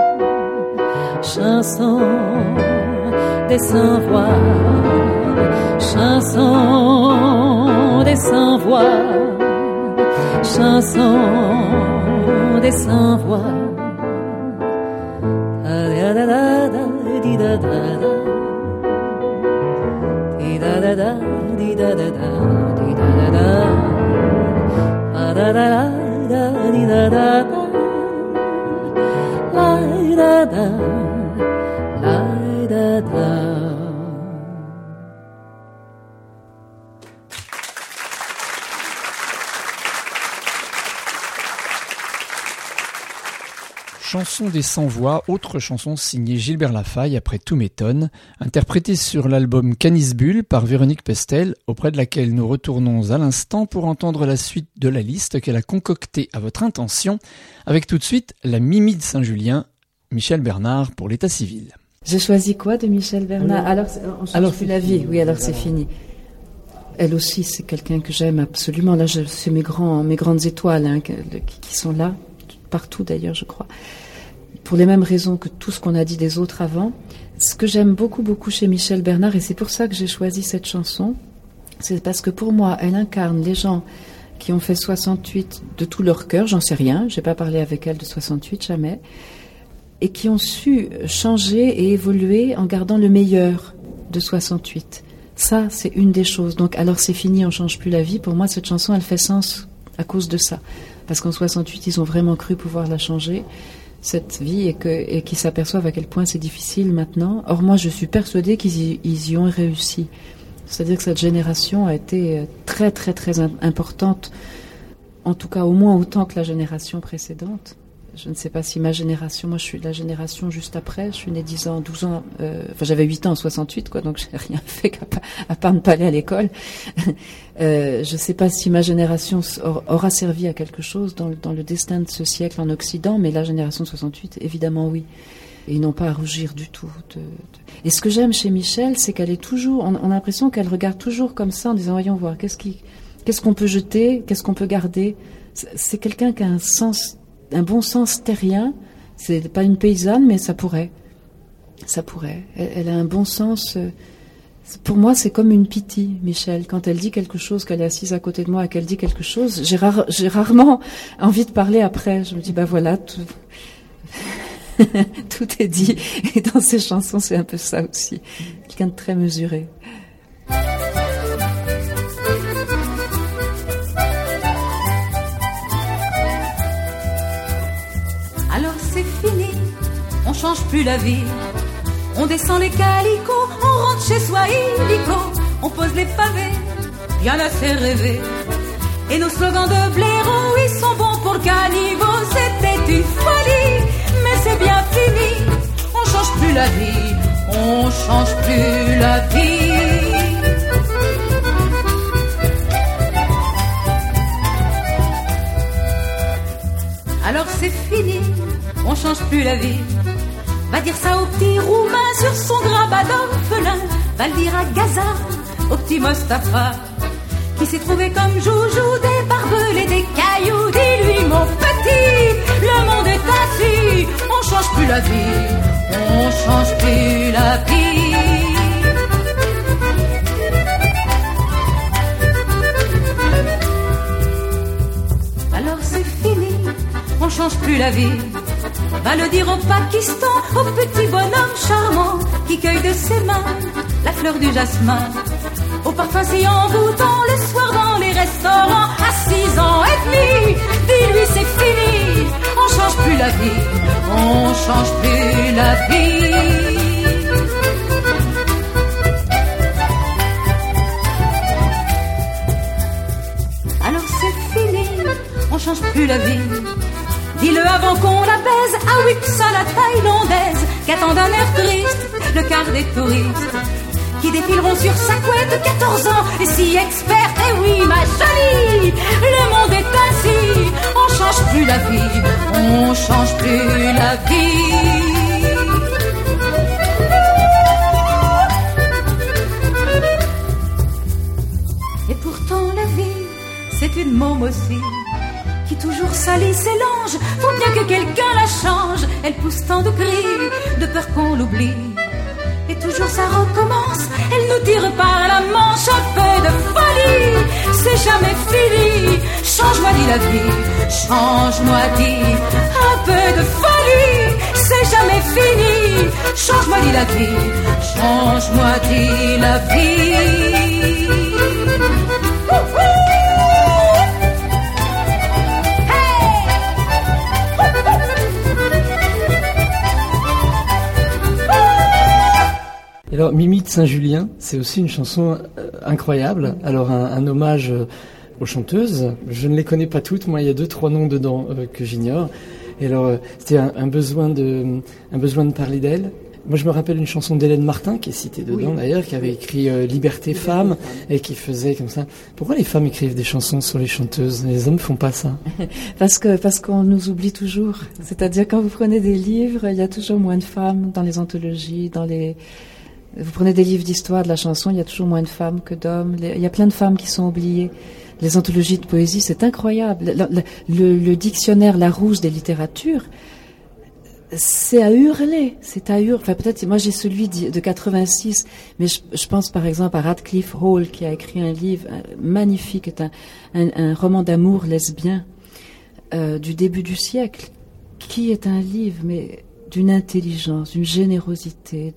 chanson des sans-voix, chanson des sans-voix, chanson des sans-voix.
Chanson des sans-voix, autre chanson signée Gilbert Lafaille après Tout m'étonne, interprétée sur l'album Canis Bulle par Véronique Pestel, auprès de laquelle nous retournons à l'instant pour entendre la suite de la liste qu'elle a concoctée à votre intention, avec tout de suite la Mimi de Saint-Julien, Michel Bernard pour l'état civil.
J'ai choisi quoi de Michel Bernard? Alors c'est la vie, oui, alors c'est fini. Elle aussi, c'est quelqu'un que j'aime absolument. Là, c'est mes grandes étoiles hein, qui sont là, partout d'ailleurs, je crois. Pour les mêmes raisons que tout ce qu'on a dit des autres avant. Ce que j'aime beaucoup, beaucoup chez Michel Bernard, et c'est pour ça que j'ai choisi cette chanson, c'est parce que pour moi, elle incarne les gens qui ont fait 68 de tout leur cœur, j'en sais rien, j'ai pas parlé avec elle de 68, jamais, et qui ont su changer et évoluer en gardant le meilleur de 68. Ça, c'est une des choses. Donc, alors c'est fini, on change plus la vie. Pour moi, cette chanson, elle fait sens à cause de ça. Parce qu'en 68, ils ont vraiment cru pouvoir la changer, cette vie, et qu'ils s'aperçoivent à quel point c'est difficile maintenant. Or, moi, je suis persuadée qu'ils y ont réussi. C'est-à-dire que cette génération a été très, très, très importante, en tout cas au moins autant que la génération précédente. Je ne sais pas si ma génération, moi je suis de la génération juste après, je suis née 10 ans, 12 ans, j'avais 8 ans en 68, quoi, donc j'ai rien fait à part ne pas aller à l'école. Je ne sais pas si ma génération aura servi à quelque chose dans le destin de ce siècle en Occident, mais la génération de 68, évidemment oui. Et ils n'ont pas à rougir du tout. Et ce que j'aime chez Michel, c'est qu'elle est toujours, on a l'impression qu'elle regarde toujours comme ça en disant, voyons voir, qu'est-ce qu'on peut jeter, qu'est-ce qu'on peut garder. C'est quelqu'un qui a un bon sens terrien. C'est pas une paysanne, mais ça pourrait. Elle a un bon sens. Pour moi, c'est comme une pitié, Michel. Quand elle dit quelque chose, qu'elle est assise à côté de moi et qu'elle dit quelque chose, j'ai rarement envie de parler après. Je me dis, bah voilà, tout est dit. Et dans ces chansons, c'est un peu ça aussi. Quelqu'un de très mesuré.
On change plus la vie, on descend les calicots, on rentre chez soi illico, on pose les pavés, bien assez rêvé. Et nos slogans de blaireaux, ils sont bons pour le caniveau. C'était une folie, mais c'est bien fini. On change plus la vie, on change plus la vie. Alors c'est fini, on change plus la vie. Va dire ça au petit roumain sur son grabat d'orphelin. Va le dire à Gaza, au petit Mustapha, qui s'est trouvé comme joujou des barbelés, des cailloux. Dis-lui mon petit, le monde est ainsi. On change plus la vie, on change plus la vie. Alors c'est fini, on change plus la vie. Va le dire au Pakistan, au petit bonhomme charmant qui cueille de ses mains la fleur du jasmin, au parfum si envoûtant le soir dans les restaurants. À 6 ans et demi, dis-lui c'est fini. On change plus la vie, on change plus la vie. Alors c'est fini, on change plus la vie. Dis-le avant qu'on la baise, à Wipsa la thaïlandaise, qu'attend d'un air triste le quart des touristes qui défileront sur sa couette 14 ans et si experte. Et oui ma jolie, le monde est ainsi. On change plus la vie, on change plus la vie. Et pourtant la vie, c'est une môme aussi, qui toujours salit ses langes. Faut bien que quelqu'un la change. Elle pousse tant de cris, de peur qu'on l'oublie. Et toujours ça recommence, elle nous tire par la manche. Un peu de folie, c'est jamais fini. Change-moi dit la vie, change-moi dit. Un peu de folie, c'est jamais fini. Change-moi dit la vie, change-moi dit la vie.
Alors Mimi de Saint-Julien, c'est aussi une chanson incroyable. Alors un hommage aux chanteuses. Je ne les connais pas toutes, moi il y a 2-3 noms dedans que j'ignore. Et alors c'était un besoin de parler d'elles. Moi je me rappelle une chanson d'Hélène Martin qui est citée dedans d'ailleurs, qui avait écrit Liberté Femme et qui faisait comme ça. Pourquoi les femmes écrivent des chansons sur les chanteuses? Les hommes font pas ça.
Parce qu'on nous oublie toujours. C'est-à-dire quand vous prenez des livres, il y a toujours moins de femmes dans les anthologies, vous prenez des livres d'histoire de la chanson, il y a toujours moins de femmes que d'hommes. Il y a plein de femmes qui sont oubliées. Les anthologies de poésie, c'est incroyable. Le dictionnaire Larousse des littératures, c'est à hurler. Enfin, peut-être, moi j'ai celui de 86, mais je pense par exemple à Radcliffe Hall qui a écrit un livre magnifique, un roman d'amour lesbien du début du siècle, qui est un livre, mais d'une intelligence, d'une générosité,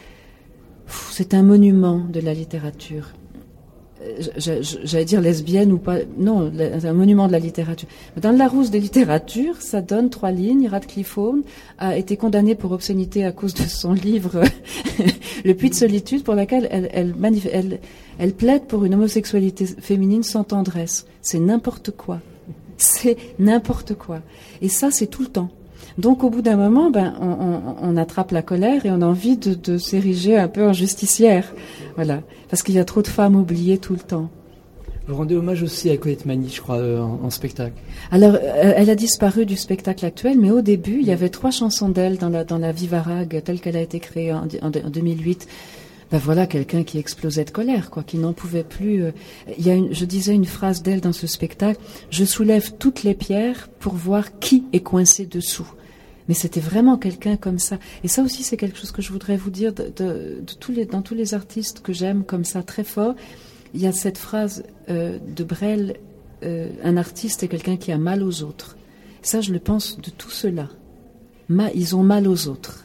c'est un monument de la littérature. J'allais dire lesbienne ou pas. Non, c'est un monument de la littérature. Dans le Larousse des littératures, ça donne 3 lignes. Radcliffe Hall a été condamné pour obscénité à cause de son livre Le Puits de solitude, pour laquelle elle plaide pour une homosexualité féminine sans tendresse. C'est n'importe quoi. C'est n'importe quoi. Et ça, c'est tout le temps. Donc au bout d'un moment, on attrape la colère et on a envie de s'ériger un peu en justicière. Voilà. Parce qu'il y a trop de femmes oubliées tout le temps.
Vous rendez hommage aussi à Colette Mani, je crois, en spectacle.
Alors, elle a disparu du spectacle actuel, mais au début, il y avait 3 chansons d'elle dans la Vivarague, telle qu'elle a été créée en 2008. Voilà quelqu'un qui explosait de colère, quoi, qui n'en pouvait plus. Je disais une phrase d'elle dans ce spectacle: je soulève toutes les pierres pour voir qui est coincé dessous. Mais c'était vraiment quelqu'un comme ça. Et ça aussi, c'est quelque chose que je voudrais vous dire dans tous les artistes que j'aime comme ça très fort. Il y a cette phrase de Brel, un artiste est quelqu'un qui a mal aux autres. Ça, je le pense de tout cela. Ils ont mal aux autres.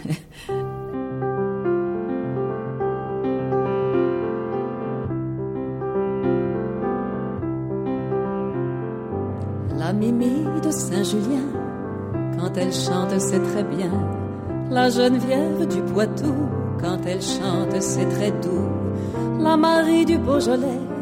La Mimi de Saint-Julien, quand elle chante, c'est très bien. La Geneviève du Poitou, quand elle chante, c'est très doux. La Marie du Beaujolais,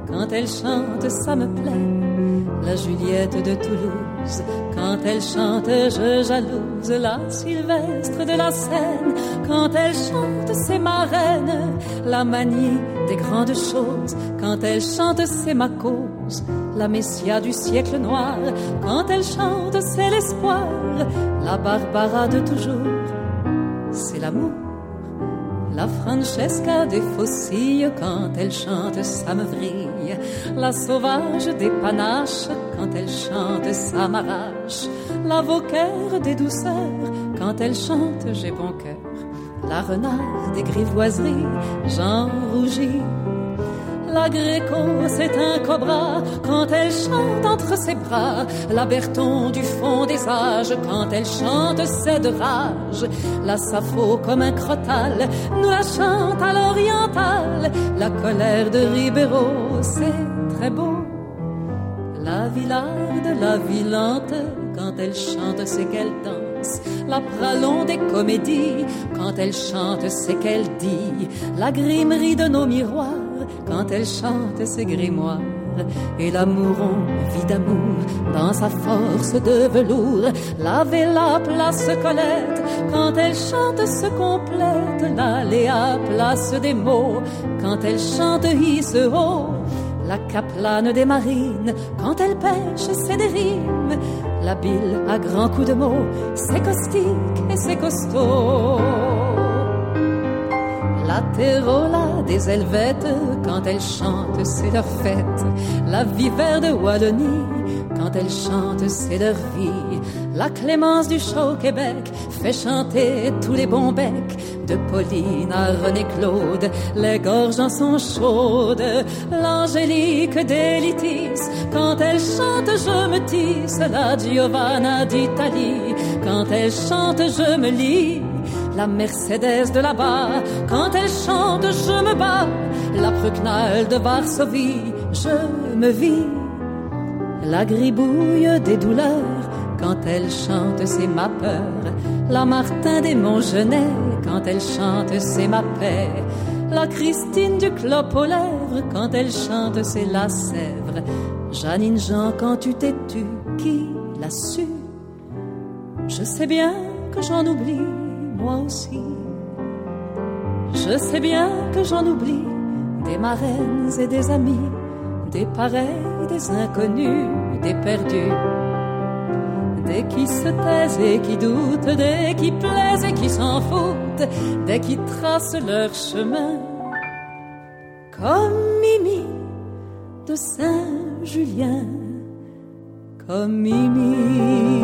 quand elle chante, ça me plaît. La Juliette de Toulouse, quand elle chante, je jalouse. La Sylvestre de la Seine, quand elle chante, c'est ma reine. La Manie des grandes choses, quand elle chante, c'est ma cause. La Messia du siècle noir, quand elle chante, c'est l'espoir. La Barbara de toujours, c'est l'amour. La Francesca des Faucilles, quand elle chante, ça me vrille. La Sauvage des Panaches, quand elle chante, ça m'arrache. La Vauquer des Douceurs, quand elle chante, j'ai bon cœur. La Renard des Grivoiseries, j'en rougis. La Gréco, c'est un cobra, quand elle chante entre ses bras. La Berton du fond des âges, quand elle chante, c'est de rage. La Sappho comme un crottal, nous la chante à l'oriental. La Colère de Ribeiro, c'est très beau. La Villarde, la Villante, quand elle chante, c'est qu'elle danse. La Pralon des comédies, quand elle chante, c'est qu'elle dit. La Grimerie de nos miroirs, quand elle chante ses grimoires. Et l'amouron vit d'amour dans sa force de velours. La Vella place Colette, quand elle chante se complète. La Léa place des mots, quand elle chante hisse haut. La Caplane des marines, quand elle pêche c'est des rimes. La Bille à grands coups de mots, c'est caustique et c'est costaud. La Térola des Helvètes, quand elle chante, c'est leur fête. La Vivère de Wallonie, quand elle chante, c'est leur vie. La Clémence du Chaud-Québec fait chanter tous les bons becs. De Pauline à René-Claude, les gorges en sont chaudes. L'Angélique d'Élitis, quand elle chante, je me tisse. La Giovanna d'Italie, quand elle chante, je me lie. La Mercedes de là-bas, quand elle chante, je me bats. La Prucknal de Varsovie, je me vis. La Gribouille des douleurs, quand elle chante, c'est ma peur. La Martin des Montgenêts, quand elle chante, c'est ma paix. La Christine du Clop aux lèvres, quand elle chante, c'est la Sèvre. Jeannine Jean, quand tu t'es tue, qui l'a su? Je sais bien que j'en oublie, moi aussi. Je sais bien que j'en oublie des marraines et des amis, des pareils, des inconnus, des perdus, des qui se taisent et qui doutent, des qui plaisent et qui s'en foutent, des qui tracent leur chemin, comme Mimi de Saint-Julien, comme Mimi.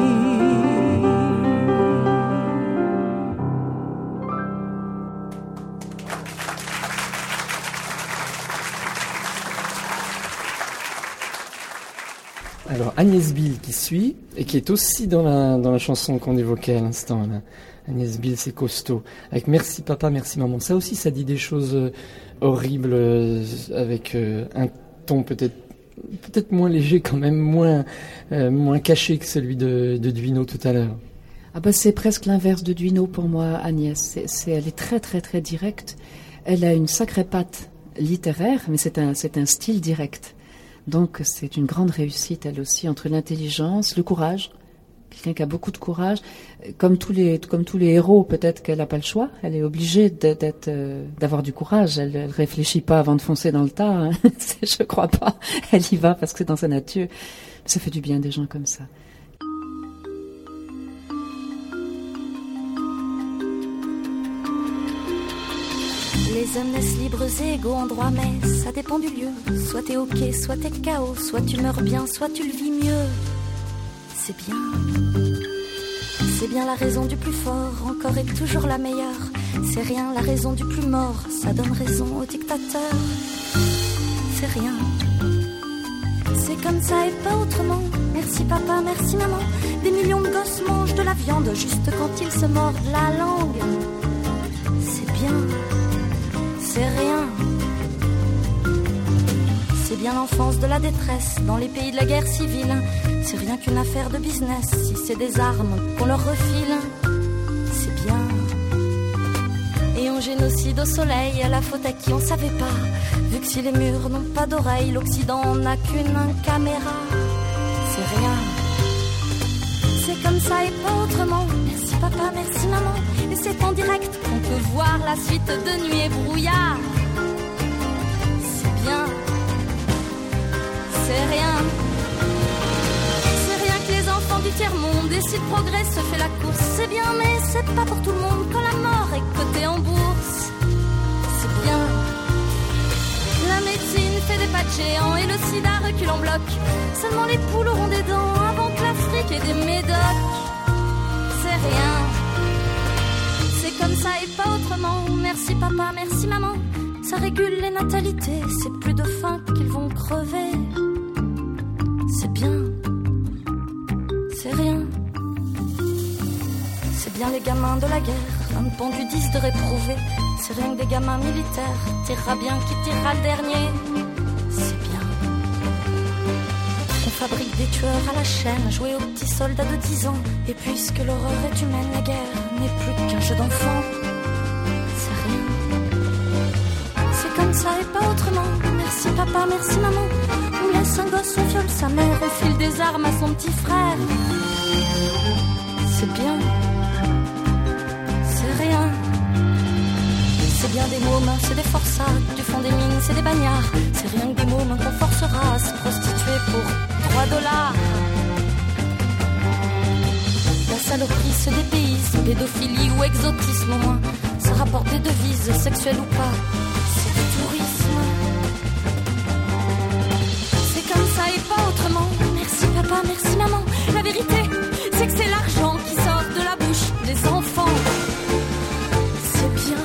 Alors Agnès Bill qui suit et qui est aussi dans la chanson qu'on évoquait à l'instant. Là. Agnès Bill, c'est costaud. Avec Merci papa, merci maman. Ça aussi, ça dit des choses horribles avec un ton peut-être moins léger quand même, moins caché que celui de Duino tout à l'heure.
Ah bah c'est presque l'inverse de Duino pour moi, Agnès. Elle est très très très directe. Elle a une sacrée patte littéraire, mais c'est un style direct. Donc c'est une grande réussite, elle aussi, entre l'intelligence, le courage, quelqu'un qui a beaucoup de courage. Comme tous les héros, peut-être qu'elle n'a pas le choix, elle est obligée d'avoir du courage, elle réfléchit pas avant de foncer dans le tas, hein. Je crois pas, elle y va parce que c'est dans sa nature. Ça fait du bien des gens comme ça.
Les hommes naissent libres et égaux en droit, mais ça dépend du lieu. Soit t'es ok, soit t'es KO, soit tu meurs bien, soit tu le vis mieux. C'est bien. C'est bien la raison du plus fort, encore et toujours la meilleure. C'est rien la raison du plus mort, ça donne raison au dictateur. C'est rien. C'est comme ça et pas autrement. Merci papa, merci maman. Des millions de gosses mangent de la viande juste quand ils se mordent la langue. C'est bien. C'est rien. C'est bien l'enfance de la détresse dans les pays de la guerre civile. C'est rien qu'une affaire de business si c'est des armes qu'on leur refile. C'est bien. Et on génocide au soleil, à la faute à qui on savait pas. Vu que si les murs n'ont pas d'oreilles, l'Occident n'a qu'une caméra. C'est rien. C'est comme ça et pas autrement. Merci papa, merci maman. Et c'est en direct qu'on peut voir la suite de Nuit et Brouillard. C'est bien. C'est rien. C'est rien que les enfants du tiers-monde. Et si le progrès se fait la course, c'est bien, mais c'est pas pour tout le monde. Quand la mort est cotée en bourse, c'est bien. La médecine fait des pas de géants et le sida recule en bloc. Seulement les poules auront des dents avant que l'Afrique ait des médocs. C'est rien. C'est comme ça et pas autrement. Merci papa, merci maman. Ça régule les natalités. C'est plus de faim qu'ils vont crever. C'est bien. C'est rien. C'est bien les gamins de la guerre. Un pendu 10 de réprouvé. C'est rien que des gamins militaires. Tirera bien qui tirera le dernier. C'est bien. On fabrique des tueurs à la chaîne, jouer aux petits soldats de 10 ans. Et puisque l'horreur est humaine, la guerre n'est plus qu'un jeu d'enfant. C'est rien. C'est comme ça et pas autrement. Merci papa, merci maman. On laisse un gosse, on viole sa mère, on file des armes à son petit frère. C'est bien. C'est rien. C'est bien des mômes, c'est des forçats. Du fond des mines, c'est des bagnards. C'est rien que des mômes qu'on forcera à se prostituer pour $3. La saloperie se dépayse, pédophilie ou exotisme au moins. Ça rapporte des devises, sexuelles ou pas. C'est du tourisme. C'est comme ça et pas autrement. Merci papa, merci maman. La vérité, c'est que c'est l'argent qui sort de la bouche des enfants. C'est bien.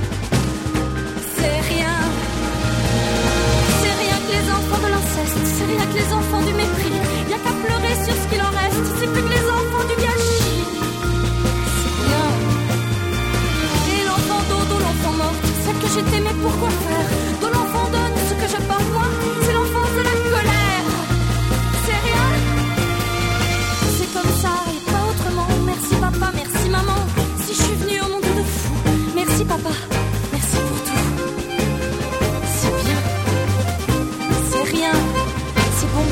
C'est rien. C'est rien que les enfants de l'inceste. C'est rien que les enfants du mépris. Y'a qu'à pleurer sur ce qu'il en reste. C'est plus que les enfants du gâchis. C'est bien. Et l'enfant dodo, l'enfant mort, celle que j'étais, mais pourquoi faire? De l'enfant donne ce que je porte moi. C'est l'enfance de la colère. C'est rien. C'est comme ça et pas autrement. Merci papa, merci maman. Si je suis venue au monde de fou, merci papa, merci pour tout. C'est bien. C'est rien. C'est bon.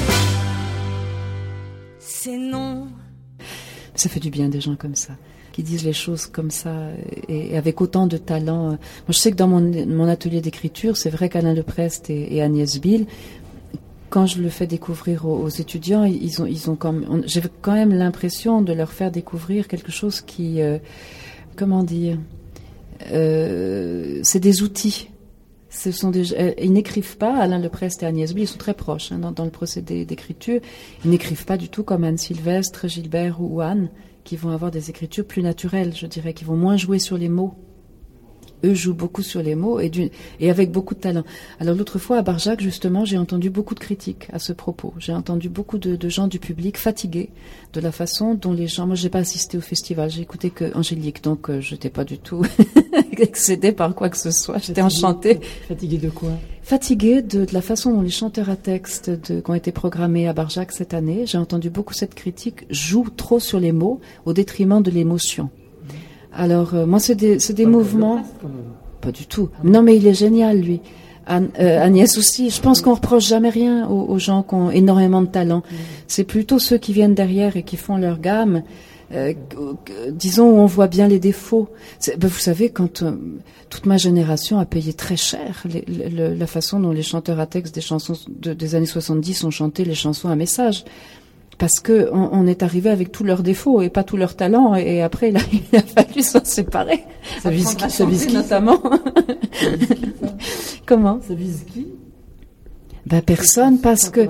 C'est non.
Ça fait du bien des gens comme ça, qui disent les choses comme ça et avec autant de talent. Moi, je sais que dans mon atelier d'écriture, c'est vrai qu'Alain Leprest et Agnès Bill, quand je le fais découvrir aux étudiants, j'ai quand même l'impression de leur faire découvrir quelque chose qui, comment dire, c'est des outils. Ils n'écrivent pas, Alain Leprest et Agnès Bill, ils sont très proches dans le procédé d'écriture. Ils n'écrivent pas du tout comme Anne Sylvestre, Gilbert ou Anne, qui vont avoir des écritures plus naturelles, je dirais, qui vont moins jouer sur les mots. Eux jouent beaucoup sur les mots et avec beaucoup de talent. Alors l'autre fois à Barjac, justement, j'ai entendu beaucoup de critiques à ce propos. J'ai entendu beaucoup de gens du public fatigués de la façon dont les gens... Moi, j'ai pas assisté au festival, j'ai écouté que Angélique, donc j'étais pas du tout excédée par quoi que ce soit. J'étais enchantée.
Fatiguée de quoi?
Fatiguée de la façon dont les chanteurs à texte qui ont été programmés à Barjac cette année. J'ai entendu beaucoup cette critique, jouent trop sur les mots au détriment de l'émotion. Alors, moi, c'est des mouvements... Pas du tout. Non, mais il est génial, lui. Agnès aussi. Je pense qu'on reproche jamais rien aux gens qui ont énormément de talent. C'est plutôt ceux qui viennent derrière et qui font leur gamme, disons, où on voit bien les défauts. Vous savez, quand toute ma génération a payé très cher la façon dont les chanteurs à texte des chansons des années 70 ont chanté les chansons à message. Parce que on est arrivé avec tous leurs défauts et pas tous leurs talents, et après il a fallu s'en séparer.
Ça vise qui
notamment. Comment?
Ça vise qui?
Personne, parce que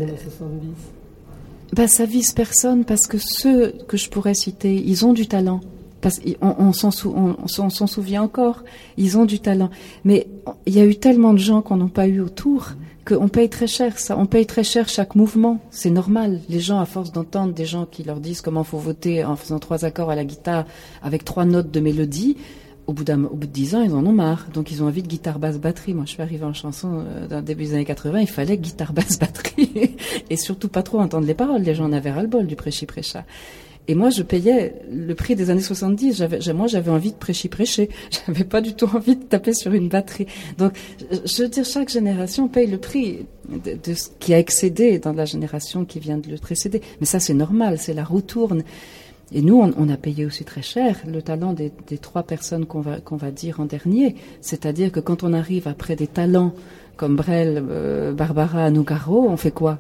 ça vise personne, parce que ceux que je pourrais citer, ils ont du talent. Parce on s'en souvient encore. Ils ont du talent. Mais il y a eu tellement de gens qu'on n'a pas eu autour. Qu'on paye très cher ça, on paye très cher chaque mouvement, c'est normal. Les gens, à force d'entendre des gens qui leur disent comment faut voter en faisant 3 accords à la guitare avec 3 notes de mélodie, au bout de 10 ans, ils en ont marre. Donc ils ont envie de guitare, basse, batterie. Moi, je suis arrivée en chanson dans le début des années 80, il fallait guitare, basse, batterie. Et surtout pas trop entendre les paroles, les gens en avaient ras-le-bol du prêchi-prêcha. Et moi, je payais le prix des années 70. Moi, j'avais envie de prêcher. J'avais pas du tout envie de taper sur une batterie. Donc, je veux dire, chaque génération paye le prix de ce qui a excédé dans la génération qui vient de le précéder. Mais ça, c'est normal, c'est la roue tourne. Et nous, on a payé aussi très cher le talent des 3 personnes qu'on va dire en dernier. C'est-à-dire que quand on arrive après des talents comme Brel, Barbara, Nougaro, on fait quoi?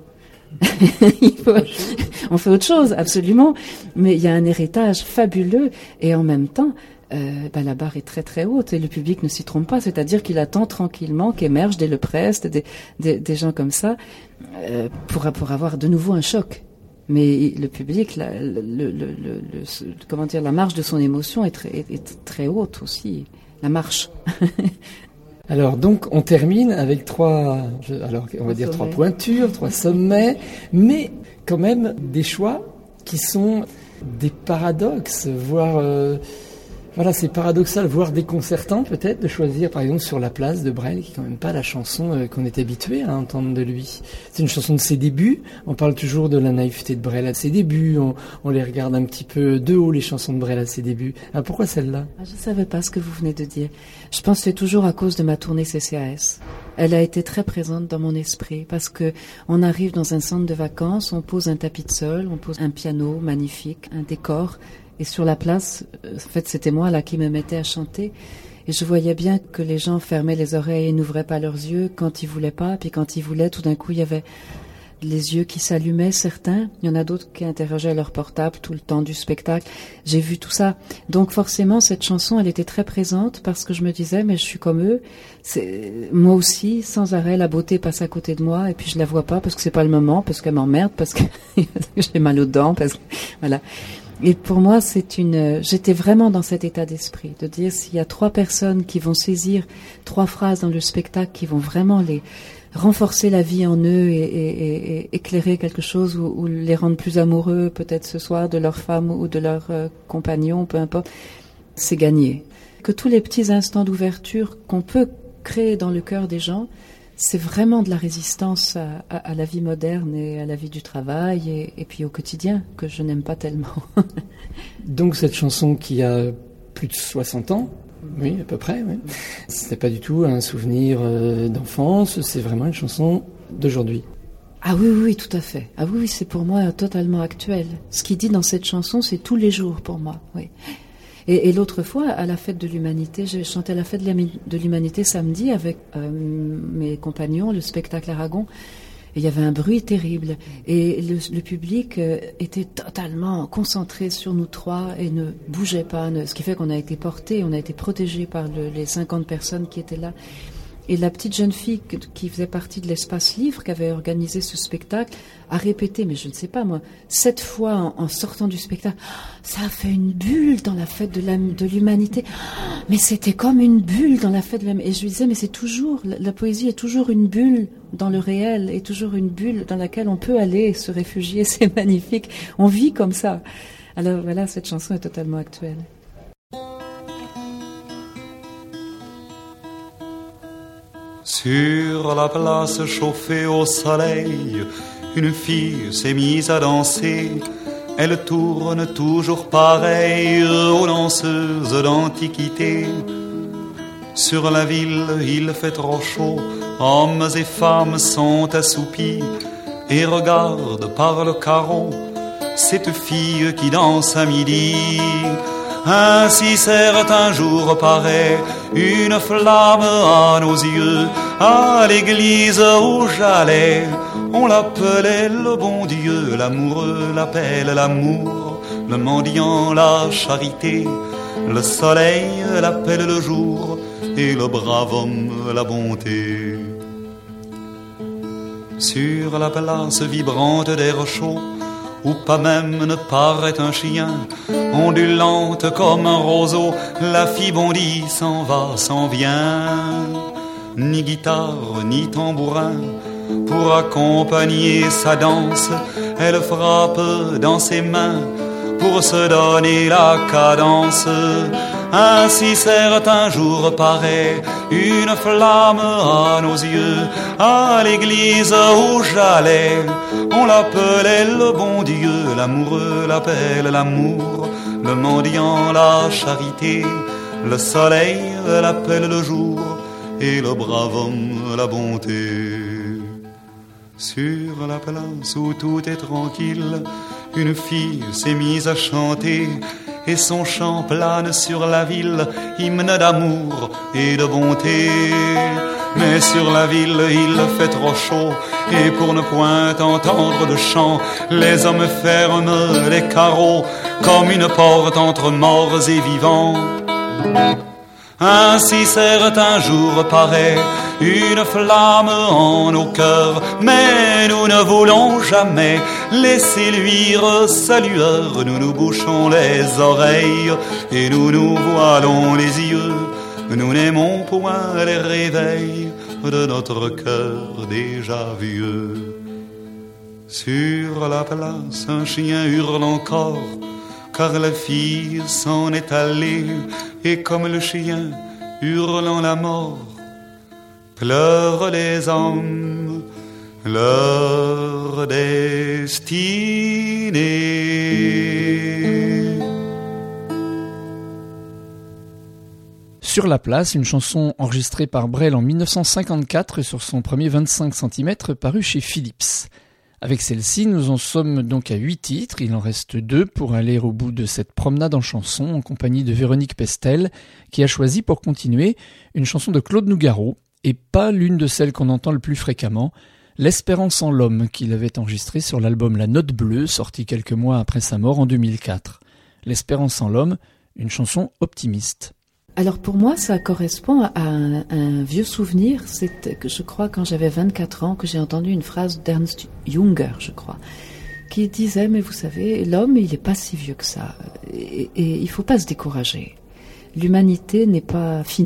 On fait autre chose, absolument. Mais il y a un héritage fabuleux et en même temps, la barre est très très haute et le public ne s'y trompe pas. C'est-à-dire qu'il attend tranquillement qu'émergent des Leprest, des gens comme ça, pour avoir de nouveau un choc. Mais le public, la marge de son émotion est très haute aussi. La marche.
Alors donc on termine avec 3 pointures, 3 sommets, mais quand même des choix qui sont des paradoxes, voire c'est paradoxal, voire déconcertant peut-être de choisir par exemple Sur la place de Brel, qui est quand même pas la chanson qu'on est habitué à entendre de lui. C'est une chanson de ses débuts, on parle toujours de la naïveté de Brel à ses débuts, on les regarde un petit peu de haut les chansons de Brel à ses débuts. Ah, pourquoi celle-là?
Je savais pas ce que vous venez de dire. Je pense que c'est toujours à cause de ma tournée CCAS. Elle a été très présente dans mon esprit parce que on arrive dans un centre de vacances, on pose un tapis de sol, on pose un piano magnifique, un décor. Et sur la place, en fait, c'était moi là qui me mettais à chanter. Et je voyais bien que les gens fermaient les oreilles et n'ouvraient pas leurs yeux quand ils voulaient pas. Puis quand ils voulaient, tout d'un coup, il y avait les yeux qui s'allumaient, certains. Il y en a d'autres qui interrogeaient leur portable tout le temps du spectacle. J'ai vu tout ça. Donc forcément, cette chanson, elle était très présente parce que je me disais, mais je suis comme eux. Moi aussi, sans arrêt, la beauté passe à côté de moi et puis je la vois pas parce que c'est pas le moment, parce qu'elle m'emmerde, parce que j'ai mal aux dents, parce que voilà. Et pour moi, j'étais vraiment dans cet état d'esprit, de dire s'il y a 3 personnes qui vont saisir 3 phrases dans le spectacle, qui vont vraiment les renforcer la vie en eux et éclairer quelque chose ou les rendre plus amoureux, peut-être ce soir, de leur femme ou de leur compagnon, peu importe, c'est gagné. Que tous les petits instants d'ouverture qu'on peut créer dans le cœur des gens, c'est vraiment de la résistance à la vie moderne et à la vie du travail et puis au quotidien que je n'aime pas tellement.
Donc cette chanson qui a plus de 60 ans, oui à peu près, oui. C'est pas du tout un souvenir d'enfance, c'est vraiment une chanson d'aujourd'hui.
Ah oui, tout à fait. Ah oui, c'est pour moi totalement actuel. Ce qu'il dit dans cette chanson, c'est tous les jours pour moi, oui. Et l'autre fois, à la fête de l'humanité, j'ai chanté à la fête de l'humanité samedi avec mes compagnons, le spectacle Aragon. Et il y avait un bruit terrible. Et le public était totalement concentré sur nous 3 et ne bougeait pas. Ce qui fait qu'on a été portés, on a été protégés par les 50 personnes qui étaient là. Et la petite jeune fille qui faisait partie de l'Espace Livre, qui avait organisé ce spectacle, a répété, mais je ne sais pas moi, 7 fois en sortant du spectacle, ça a fait une bulle dans la fête de l'humanité. Mais c'était comme une bulle dans la fête de l'humanité. Et je lui disais, mais c'est toujours, la poésie est toujours une bulle dans le réel, est toujours une bulle dans laquelle on peut aller se réfugier. C'est magnifique. On vit comme ça. Alors voilà, cette chanson est totalement actuelle.
Sur la place chauffée au soleil, une fille s'est mise à danser. Elle tourne toujours pareille aux danseuses d'antiquité. Sur la ville, il fait trop chaud, hommes et femmes sont assoupis et regardent par le carreau cette fille qui danse à midi. Ainsi certain jour paraît une flamme à nos yeux. À l'église où j'allais, on l'appelait le bon Dieu. L'amoureux l'appelle l'amour, le mendiant la charité. Le soleil l'appelle le jour et le brave homme la bonté. Sur la place vibrante d'air chaud, où pas même ne paraît un chien, ondulante comme un roseau, la fille bondit, s'en va, s'en vient. Ni guitare, ni tambourin, pour accompagner sa danse, elle frappe dans ses mains, pour se donner la cadence. Ainsi certains jours paraît une flamme à nos yeux. À l'église où j'allais, on l'appelait le bon Dieu. L'amoureux l'appelle l'amour, le mendiant la charité, le soleil l'appelle le jour, et le brave homme la bonté. Sur la place où tout est tranquille, une fille s'est mise à chanter, et son chant plane sur la ville, hymne d'amour et de bonté. Mais sur la ville il fait trop chaud, et pour ne point entendre de chant, les hommes ferment les carreaux comme une porte entre morts et vivants. Ainsi certains jours paraît une flamme en nos cœurs, mais nous ne voulons jamais laisser luire sa lueur. Nous nous bouchons les oreilles et nous nous voilons les yeux. Nous n'aimons point les réveils de notre cœur déjà vieux. Sur la place un chien hurle encore, car la fille s'en est allée, et comme le chien hurlant la mort, pleurent les hommes leur destinée.
Sur la place, une chanson enregistrée par Brel en 1954 sur son premier 25 cm paru chez Philips. Avec celle-ci, nous en sommes donc à 8 titres, il en reste 2 pour aller au bout de cette promenade en chanson en compagnie de Véronique Pestel, qui a choisi pour continuer une chanson de Claude Nougaro, et pas l'une de celles qu'on entend le plus fréquemment, L'Espérance en l'homme, qu'il avait enregistré sur l'album La Note Bleue, sorti quelques mois après sa mort en 2004. L'Espérance en l'homme, une chanson optimiste.
Alors pour moi, ça correspond à un vieux souvenir. C'est que je crois quand j'avais 24 ans que j'ai entendu une phrase d'Ernst Junger, je crois, qui disait « Mais vous savez, l'homme, il n'est pas si vieux que ça. Et il ne faut pas se décourager. L'humanité n'est pas finie.